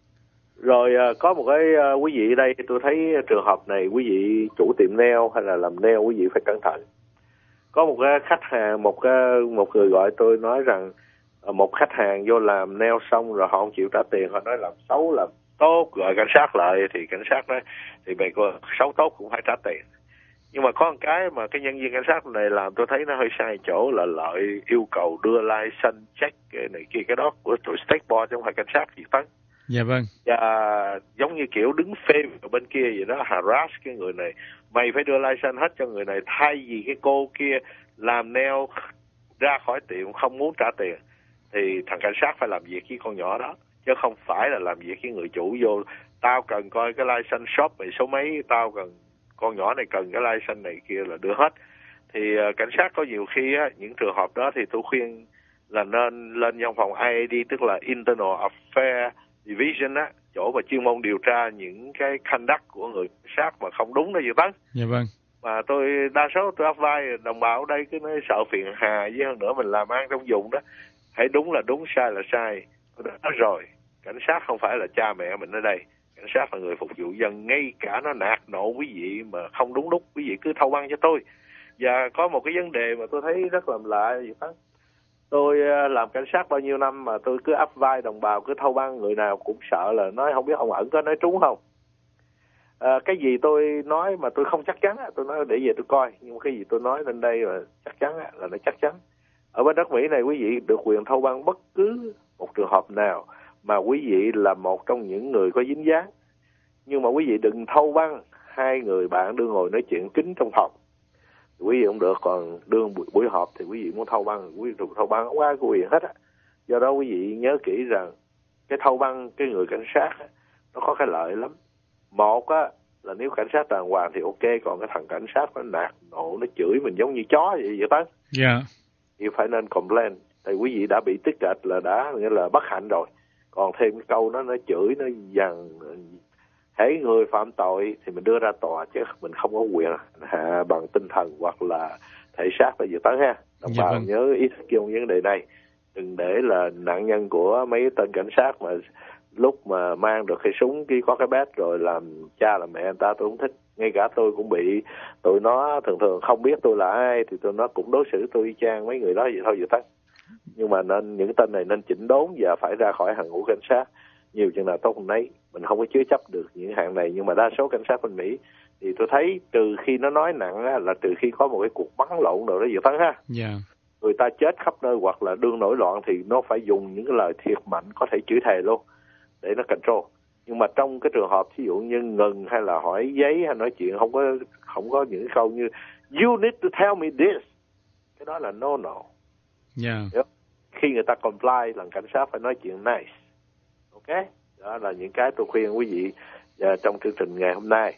Rồi có một cái quý vị đây, tôi thấy trường hợp này quý vị chủ tiệm nail hay là làm nail quý vị phải cẩn thận. Có một cái khách hàng, một người gọi tôi nói rằng một khách hàng vô làm nail xong rồi họ không chịu trả tiền, họ nói làm xấu làm tốt, gọi cảnh sát lại thì cảnh sát nói thì mày có xấu tốt cũng phải trả tiền. Nhưng mà có một cái mà cái nhân viên cảnh sát này làm tôi thấy nó hơi sai chỗ là lợi yêu cầu đưa license check cái này kia, cái đó của tụi state board chứ không phải cảnh sát gì hết. Dạ vâng. Và giống như kiểu đứng phê ở bên kia vậy đó, harass cái người này, mày phải đưa license hết cho người này, thay vì cái cô kia làm nail ra khỏi tiệm không muốn trả tiền thì thằng cảnh sát phải làm việc với con nhỏ đó, chứ không phải là làm việc với người chủ. Vô tao cần coi cái license shop này số mấy, tao cần con nhỏ này cần cái license này kia là đưa hết. Thì cảnh sát có nhiều khi á, những trường hợp đó thì tôi khuyên là nên lên văn phòng IAD, tức là Internal Affairs Division á, chỗ mà chuyên môn điều tra những cái conduct của người cảnh sát mà không đúng đó dự toán. Dạ vâng. Mà tôi đa số tôi áp vai đồng bào ở đây cứ nói sợ phiền hà, với hơn nữa mình làm ăn trong vùng đó, hãy đúng là đúng, sai là sai. Tôi đã nói rồi, cảnh sát không phải là cha mẹ mình ở đây, cảnh sát là người phục vụ dân. Ngay cả nó nạt nộ quý vị mà không đúng lúc, quý vị cứ thâu băng cho tôi. Và có một cái vấn đề mà tôi thấy rất làm lạ vậy đó. Tôi làm cảnh sát bao nhiêu năm mà tôi cứ áp vai đồng bào cứ thâu băng, người nào cũng sợ là nói không biết ông Ẩn có nói trúng không. Cái gì tôi nói mà tôi không chắc chắn, tôi nói để về tôi coi. Nhưng mà cái gì tôi nói lên đây là chắc chắn là nó chắc chắn. Ở bên đất Mỹ này quý vị được quyền thâu băng bất cứ một trường hợp nào mà quý vị là một trong những người có dính dáng. Nhưng mà quý vị đừng thâu băng 2 người bạn đương ngồi nói chuyện kín trong phòng. Quý vị không được, còn đương buổi họp thì quý vị muốn thâu băng, quý vị thâu băng không ai có quyền hết á. Do đó quý vị nhớ kỹ rằng cái thâu băng cái người cảnh sát á, nó có cái lợi lắm. Một á là nếu cảnh sát đàng hoàng thì ok, còn cái thằng cảnh sát nó nạt nộ, nó chửi mình giống như chó vậy đó. Dạ. Thì phải nên complain, tại quý vị đã bị tức gạch là đã nghĩa là bất hạnh rồi. Còn thêm cái câu đó nó chửi, nó dằn, hễ người phạm tội thì mình đưa ra tòa, chứ mình không có quyền hạ bằng tinh thần hoặc là thể xác là dự toán ha. Đồng bào nhớ ý thức trong vấn đề này, đừng để là nạn nhân của mấy tên cảnh sát mà lúc mà mang được cái súng khi có cái bét rồi làm cha làm mẹ người ta, tôi không thích. Ngay cả tôi cũng bị tụi nó thường không biết tôi là ai thì tụi nó cũng đối xử tôi y chang mấy người đó vậy thôi dự toán. Nhưng mà nên những tên này nên chỉnh đốn và phải ra khỏi hàng ngũ cảnh sát nhiều chừng nào tốt hơn nấy. Mình không có chứa chấp được những hạng này, nhưng mà đa số cảnh sát bên Mỹ thì tôi thấy trừ khi nó nói nặng á, là trừ khi có một cái cuộc bắn lộn nào đó dự toán ha. Yeah. Người ta chết khắp nơi hoặc là đương nổi loạn thì nó phải dùng những cái lời thiệt mạnh, có thể chửi thề luôn để nó control. Nhưng mà trong cái trường hợp ví dụ như ngừng hay là hỏi giấy hay nói chuyện không có những câu như you need to tell me this, cái đó là no. Yeah. Khi người ta comply là cảnh sát phải nói chuyện nice. Ok, đó là những cái tôi khuyên quý vị trong chương trình ngày hôm nay.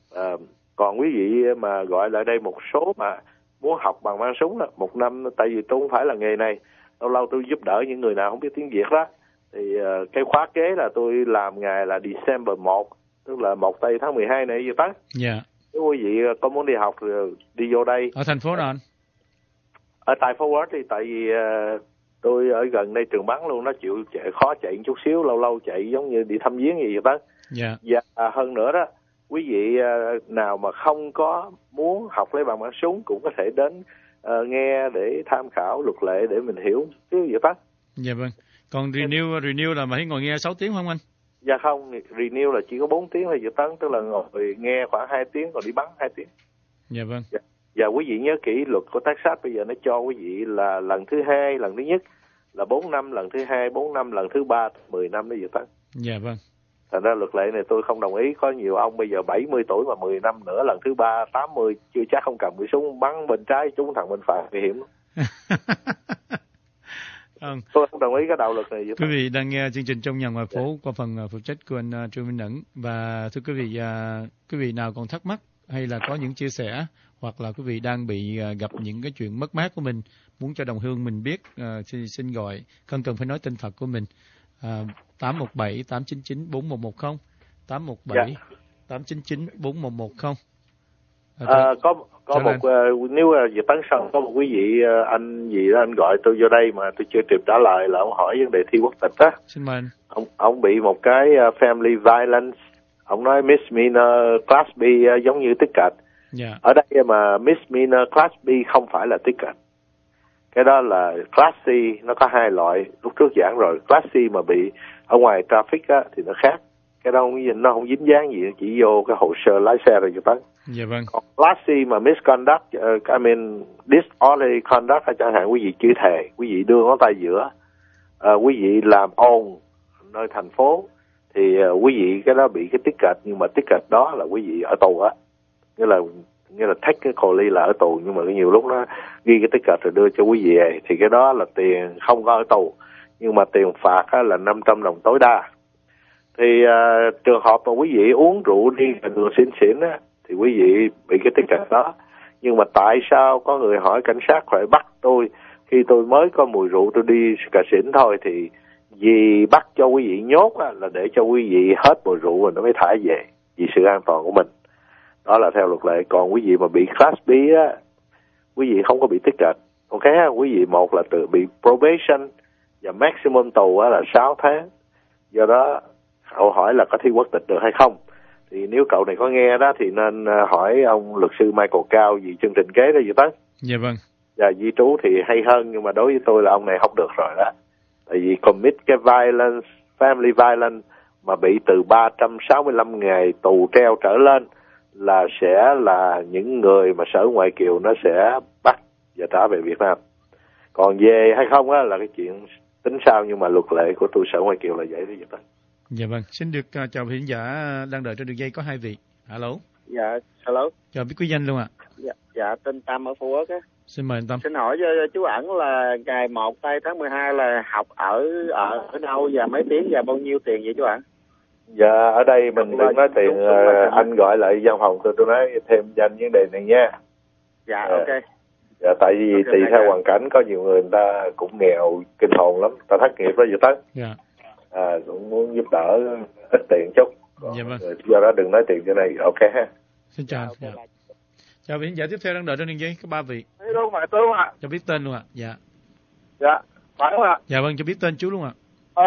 Còn quý vị mà gọi lại đây một số mà muốn học bằng mang súng đó, 1 năm, tại vì tôi không phải là nghề này, lâu lâu tôi giúp đỡ những người nào không biết tiếng Việt đó. Thì cái khóa kế là tôi làm ngày là December 1, tức là 1 tây tháng 12 này vậy ta. Dạ. Nếu quý vị có muốn đi học đi vô đây. Ở thành phố nào anh? Ở tại Fort Worth thì tại vì tôi ở gần đây trường bắn luôn, nó chịu khó chạy một chút xíu, lâu lâu chạy giống như đi thăm viếng gì vậy đó. Dạ. Và hơn nữa đó, quý vị nào mà không có muốn học lấy bằng bắn súng cũng có thể đến nghe để tham khảo luật lệ để mình hiểu chứ vậy đó. Dạ vâng. Còn renew là phải ngồi nghe 6 tiếng không anh? Dạ không, renew là chỉ có 4 tiếng thôi dự toán, tức là ngồi nghe khoảng 2 tiếng còn đi bắn 2 tiếng. Dạ vâng. Dạ. Và quý vị nhớ kỹ luật của Texas bây giờ nó cho quý vị là lần thứ 2, lần thứ nhất là 4 năm, lần thứ 2 4 năm, lần thứ 3 10 năm đó dự toán. Dạ vâng. Thành ra luật lệ này tôi không đồng ý. Có nhiều ông bây giờ 70 tuổi mà 10 năm nữa, lần thứ 3 80 chưa chắc không cầm cái súng bắn bên trái trúng thằng bên phải, nguy hiểm. Tôi không đồng ý cái đạo luật này. Quý vị đang nghe chương trình Trong Nhà Ngoài Phố qua phần phụ trách của anh Trương Minh Ẩn. Và thưa quý vị nào còn thắc mắc hay là có những chia sẻ, hoặc là quý vị đang bị gặp những cái chuyện mất mát của mình, muốn cho đồng hương mình biết, xin gọi, không cần phải nói tên thật của mình. 817 899 4110, 817 899 4110. Có một nếu Việt Tấn Sơn có một quý vị anh gì đó, anh gọi tôi vô đây mà tôi chưa kịp trả lời, là ông hỏi vấn đề thi quốc tịch á. Xin mời anh. Ông bị một cái family violence, ông nói misdemeanor class B giống như ticket. Ở đây mà misdemeanor class B không phải là ticket. Cái đó là class C, nó có hai loại, lúc trước giảng rồi. Class C mà bị ở ngoài traffic á thì nó khác. Cái đó nó không dính dáng gì, chỉ vô cái hồ sơ lái xe rồi cho tới. Dạ vâng. Còn class C mà misconduct, I mean disorderly conduct, chẳng hạn quý vị chửi thề, quý vị đưa ngón tay giữa, quý vị làm ồn nơi thành phố, thì quý vị cái đó bị cái ticket, nhưng mà ticket đó là quý vị ở tù á, nghĩa là technically là ở tù, nhưng mà nhiều lúc nó ghi cái ticket rồi đưa cho quý vị về, thì cái đó là tiền không có ở tù, nhưng mà tiền phạt á là 500 đồng tối đa. Thì trường hợp mà quý vị uống rượu đi đường xỉn xỉn á, thì quý vị bị cái ticket đó. Nhưng mà tại sao có người hỏi cảnh sát phải bắt tôi khi tôi mới có mùi rượu, tôi đi cà xỉn thôi, thì vì bắt cho quý vị nhốt á, là để cho quý vị hết mùi rượu rồi nó mới thả về, vì sự an toàn của mình. Đó là theo luật lệ. Còn quý vị mà bị class B á, quý vị không có bị ticket. Ok, quý vị một là từ bị probation và maximum tù á là 6 tháng. Do đó cậu hỏi là có thi quốc tịch được hay không, thì nếu cậu này có nghe đó thì nên hỏi ông luật sư Michael Cao vì chương trình kế đó vậy đó. Dạ vâng. Và di trú thì hay hơn, nhưng mà đối với tôi là ông này không được rồi đó. Tại vì commit cái violence, family violence mà bị từ 365 ngày tù treo trở lên là sẽ là những người mà Sở Ngoại kiều nó sẽ bắt và trả về Việt Nam. Còn về hay không á là cái chuyện tính sau, nhưng mà luật lệ của tôi Sở Ngoại kiều là vậy đó vậy đó. Dạ vâng, xin được chào khán giả đang đợi trên đường dây, có hai vị. Alo. Dạ, hello. Chào biết quý danh luôn ạ. Dạ, tên Tâm ở Phú Quốc á. Xin mời anh Tâm. Xin hỏi cho chú Ẩn là ngày 1 tháng 12 là học ở đâu và mấy tiếng và bao nhiêu tiền vậy chú Ẩn? Dạ, ở đây mình đừng nói tiền, anh gọi lại văn phòng tôi nói thêm danh vấn đề này nha. Dạ, ok. Dạ, tại vì tùy theo hoàn cảnh, có nhiều người ta cũng nghèo kinh hồn lắm, ta thất nghiệp đó vậy đó. Dạ. Cũng muốn giúp đỡ ít tiền chút. Dạ vâng. Do đó đừng nói tiền cho này, ok ha. Xin chào. Dạ. Chào vị khán giả tiếp theo đang đợi trên đường dây, có ba vị. Hello, phải tôi không ạ? Cho biết tên luôn ạ. Dạ. Dạ, phải không ạ? Dạ vâng, cho biết tên chú luôn ạ.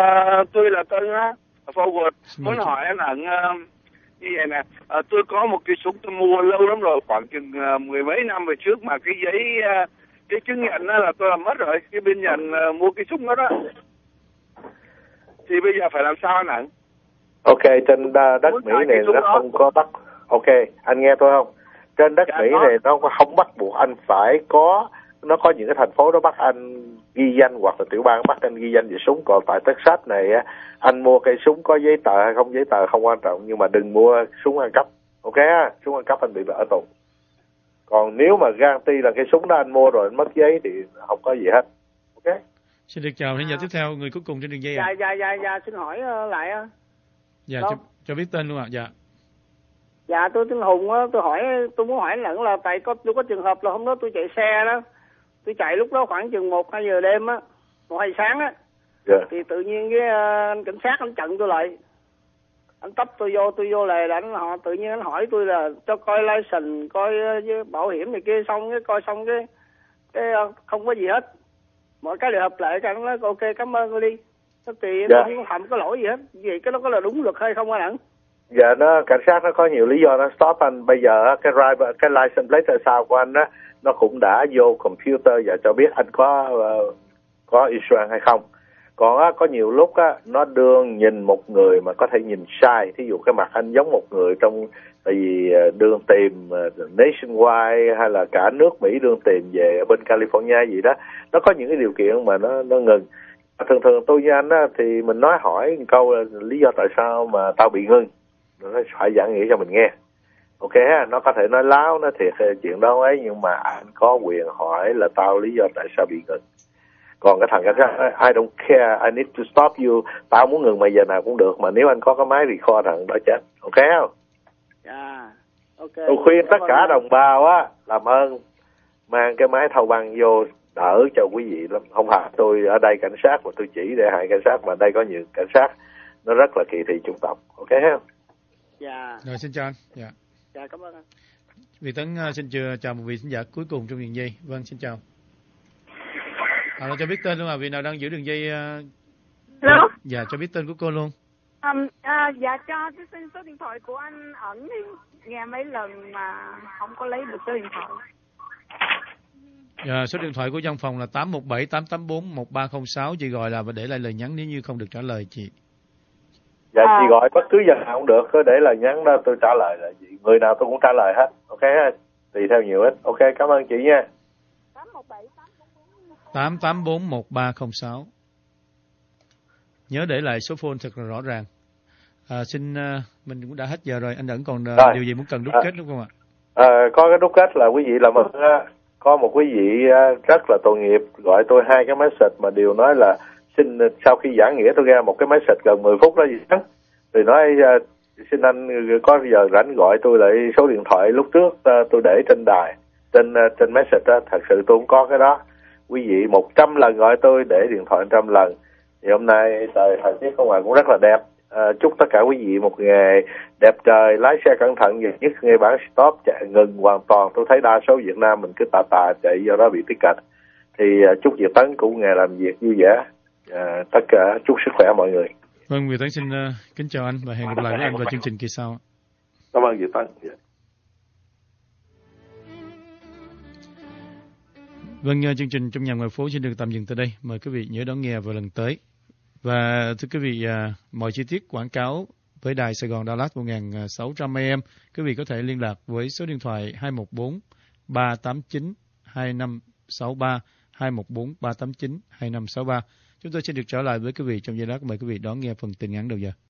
Tôi là Tân á, Forward. Muốn hỏi anh Ẩn như vậy nè, tôi có một cái súng tôi mua lâu lắm rồi, khoảng chừng 10 mấy năm về trước, mà cái giấy cái chứng nhận đó là tôi làm mất rồi, cái bên nhận mua cái súng đó đó. Thì bây giờ phải làm sao anh Ẩn? Ok, trên đất Mỹ này nó không có bắt. Ok, anh nghe tôi không? Trên đất Mỹ này nó không bắt buộc anh phải có, nó có những cái thành phố đó bắt anh ghi danh, hoặc là tiểu bang bắt anh ghi danh về súng. Còn tại Texas này anh mua cây súng có giấy tờ hay không giấy tờ không quan trọng, nhưng mà đừng mua súng ăn cắp. Ok, súng ăn cắp anh bị ở tù. Còn nếu mà guarantee là cái súng đó anh mua rồi anh mất giấy thì không có gì hết. Ok. Xin được chào khán giả tiếp theo, người cuối cùng trên đường dây ạ. Dạ, xin hỏi lại. Dạ, cho biết tên luôn ạ. Dạ. Dạ, tôi tên Hùng á, tôi muốn hỏi Lẫn là tại tôi có trường hợp là hôm đó tôi chạy xe đó, tôi chạy lúc đó khoảng chừng 1-2 giờ đêm á, 1-2 sáng á, thì tự nhiên cái anh cảnh sát anh chặn tôi lại, anh tấp tôi vô là họ tự nhiên anh hỏi tôi là cho coi license, coi bảo hiểm này kia, xong cái coi xong cái không có gì hết, mọi cái đều hợp lệ, cái anh nói ok cảm ơn tôi đi, thì tôi không có phạm có lỗi gì hết, vậy cái đó có là đúng luật hay không anh Ẩn? Dạ, cảnh sát nó có nhiều lý do nó stop anh. Bây giờ cái license plate sao của anh á, nó cũng đã vô computer và cho biết anh có insurance hay không. Còn có nhiều lúc nó đương nhìn một người mà có thể nhìn sai. Thí dụ cái mặt anh giống một người trong, tại vì đương tìm nationwide hay là cả nước Mỹ đương tìm về bên California gì đó, nó có những cái điều kiện mà nó ngừng. Thường tôi với anh á, thì mình nói hỏi một câu là lý do tại sao mà tao bị ngưng, nó phải giảng nghĩa cho mình nghe. Ok ha, nó có thể nói láo, nó thiệt chuyện đó ấy, nhưng mà anh có quyền hỏi là tao lý do tại sao bị ngừng. Còn cái thằng cảnh sát nói, I don't care, I need to stop you. Tao muốn ngừng mày giờ nào cũng được, mà nếu anh có cái máy record thằng đó chết. Ok không? Dạ. Ok. Tôi khuyên tất cả đồng bào á, làm ơn mang cái máy thâu băng vô đỡ cho quý vị lắm. Không phải tôi ở đây cảnh sát mà tôi chỉ để hại cảnh sát, mà đây có nhiều cảnh sát nó rất là kỳ thị chủng tộc. Ok không? Dạ. Rồi xin chào anh. Dạ. Dạ, cảm ơn anh. Vị Tấn xin chào một vị khán giả cuối cùng trong đường dây. Vâng, xin chào. Cho biết tên luôn, vị nào đang giữ đường dây? Hello. Dạ, cho biết tên của cô luôn. Dạ, cho xin số điện thoại của anh ẩn đi. Nghe mấy lần mà không có lấy được số điện thoại. Dạ, số điện thoại của văn phòng là 817-884-1306. Chị gọi là và để lại lời nhắn nếu như không được trả lời chị. Dạ, chị gọi bất cứ giờ nào cũng được, cứ để lời nhắn đó tôi trả lời là gì. Người nào tôi cũng trả lời hết. Ok, tùy theo nhiều ít. Ok, cảm ơn chị nha. 884-1306. Nhớ để lại số phone thật là rõ ràng. Mình cũng đã hết giờ rồi, anh Ẩn còn điều gì muốn cần đúc kết đúng không ạ? Có cái đúc kết là quý vị làm ơn, có một quý vị rất là tội nghiệp gọi tôi 2 cái message mà đều nói là xin, sau khi giảng nghĩa tôi ra một cái message gần 10 phút đó gì đó, thì nói xin anh có giờ rảnh gọi tôi lại số điện thoại lúc trước tôi để trên đài, trên message đó. Thật sự tôi không có cái đó. Quý vị 100 lần gọi tôi để điện thoại 100 lần. Thì hôm nay thời tiết ở ngoài cũng rất là đẹp. Chúc tất cả quý vị một ngày đẹp trời, lái xe cẩn thận, nhất nghe bản stop chạy ngừng hoàn toàn. Tôi thấy đa số Việt Nam mình cứ tà chạy, do đó bị tiết kịch. Thì chúc Việt Tấn cũng ngày làm việc vui vẻ. Tất cả chúc sức khỏe mọi người. Vâng, Việt Tấn xin kính chào anh và hẹn gặp lại với anh vào chương trình kỳ sau. Cảm ơn Việt Tấn. Vâng, chương trình Trong Nhà Ngoài Phố xin được tạm dừng tại đây. Mời quý vị nhớ đón nghe vào lần tới. Và thưa quý vị, mọi chi tiết quảng cáo với đài Sài Gòn Dallas 1600 AM, quý vị có thể liên lạc với số điện thoại 214 389 2563 214 389 2563. Chúng tôi xin được trở lại với quý vị trong giây lát. Mời quý vị đón nghe phần tin ngắn đầu giờ.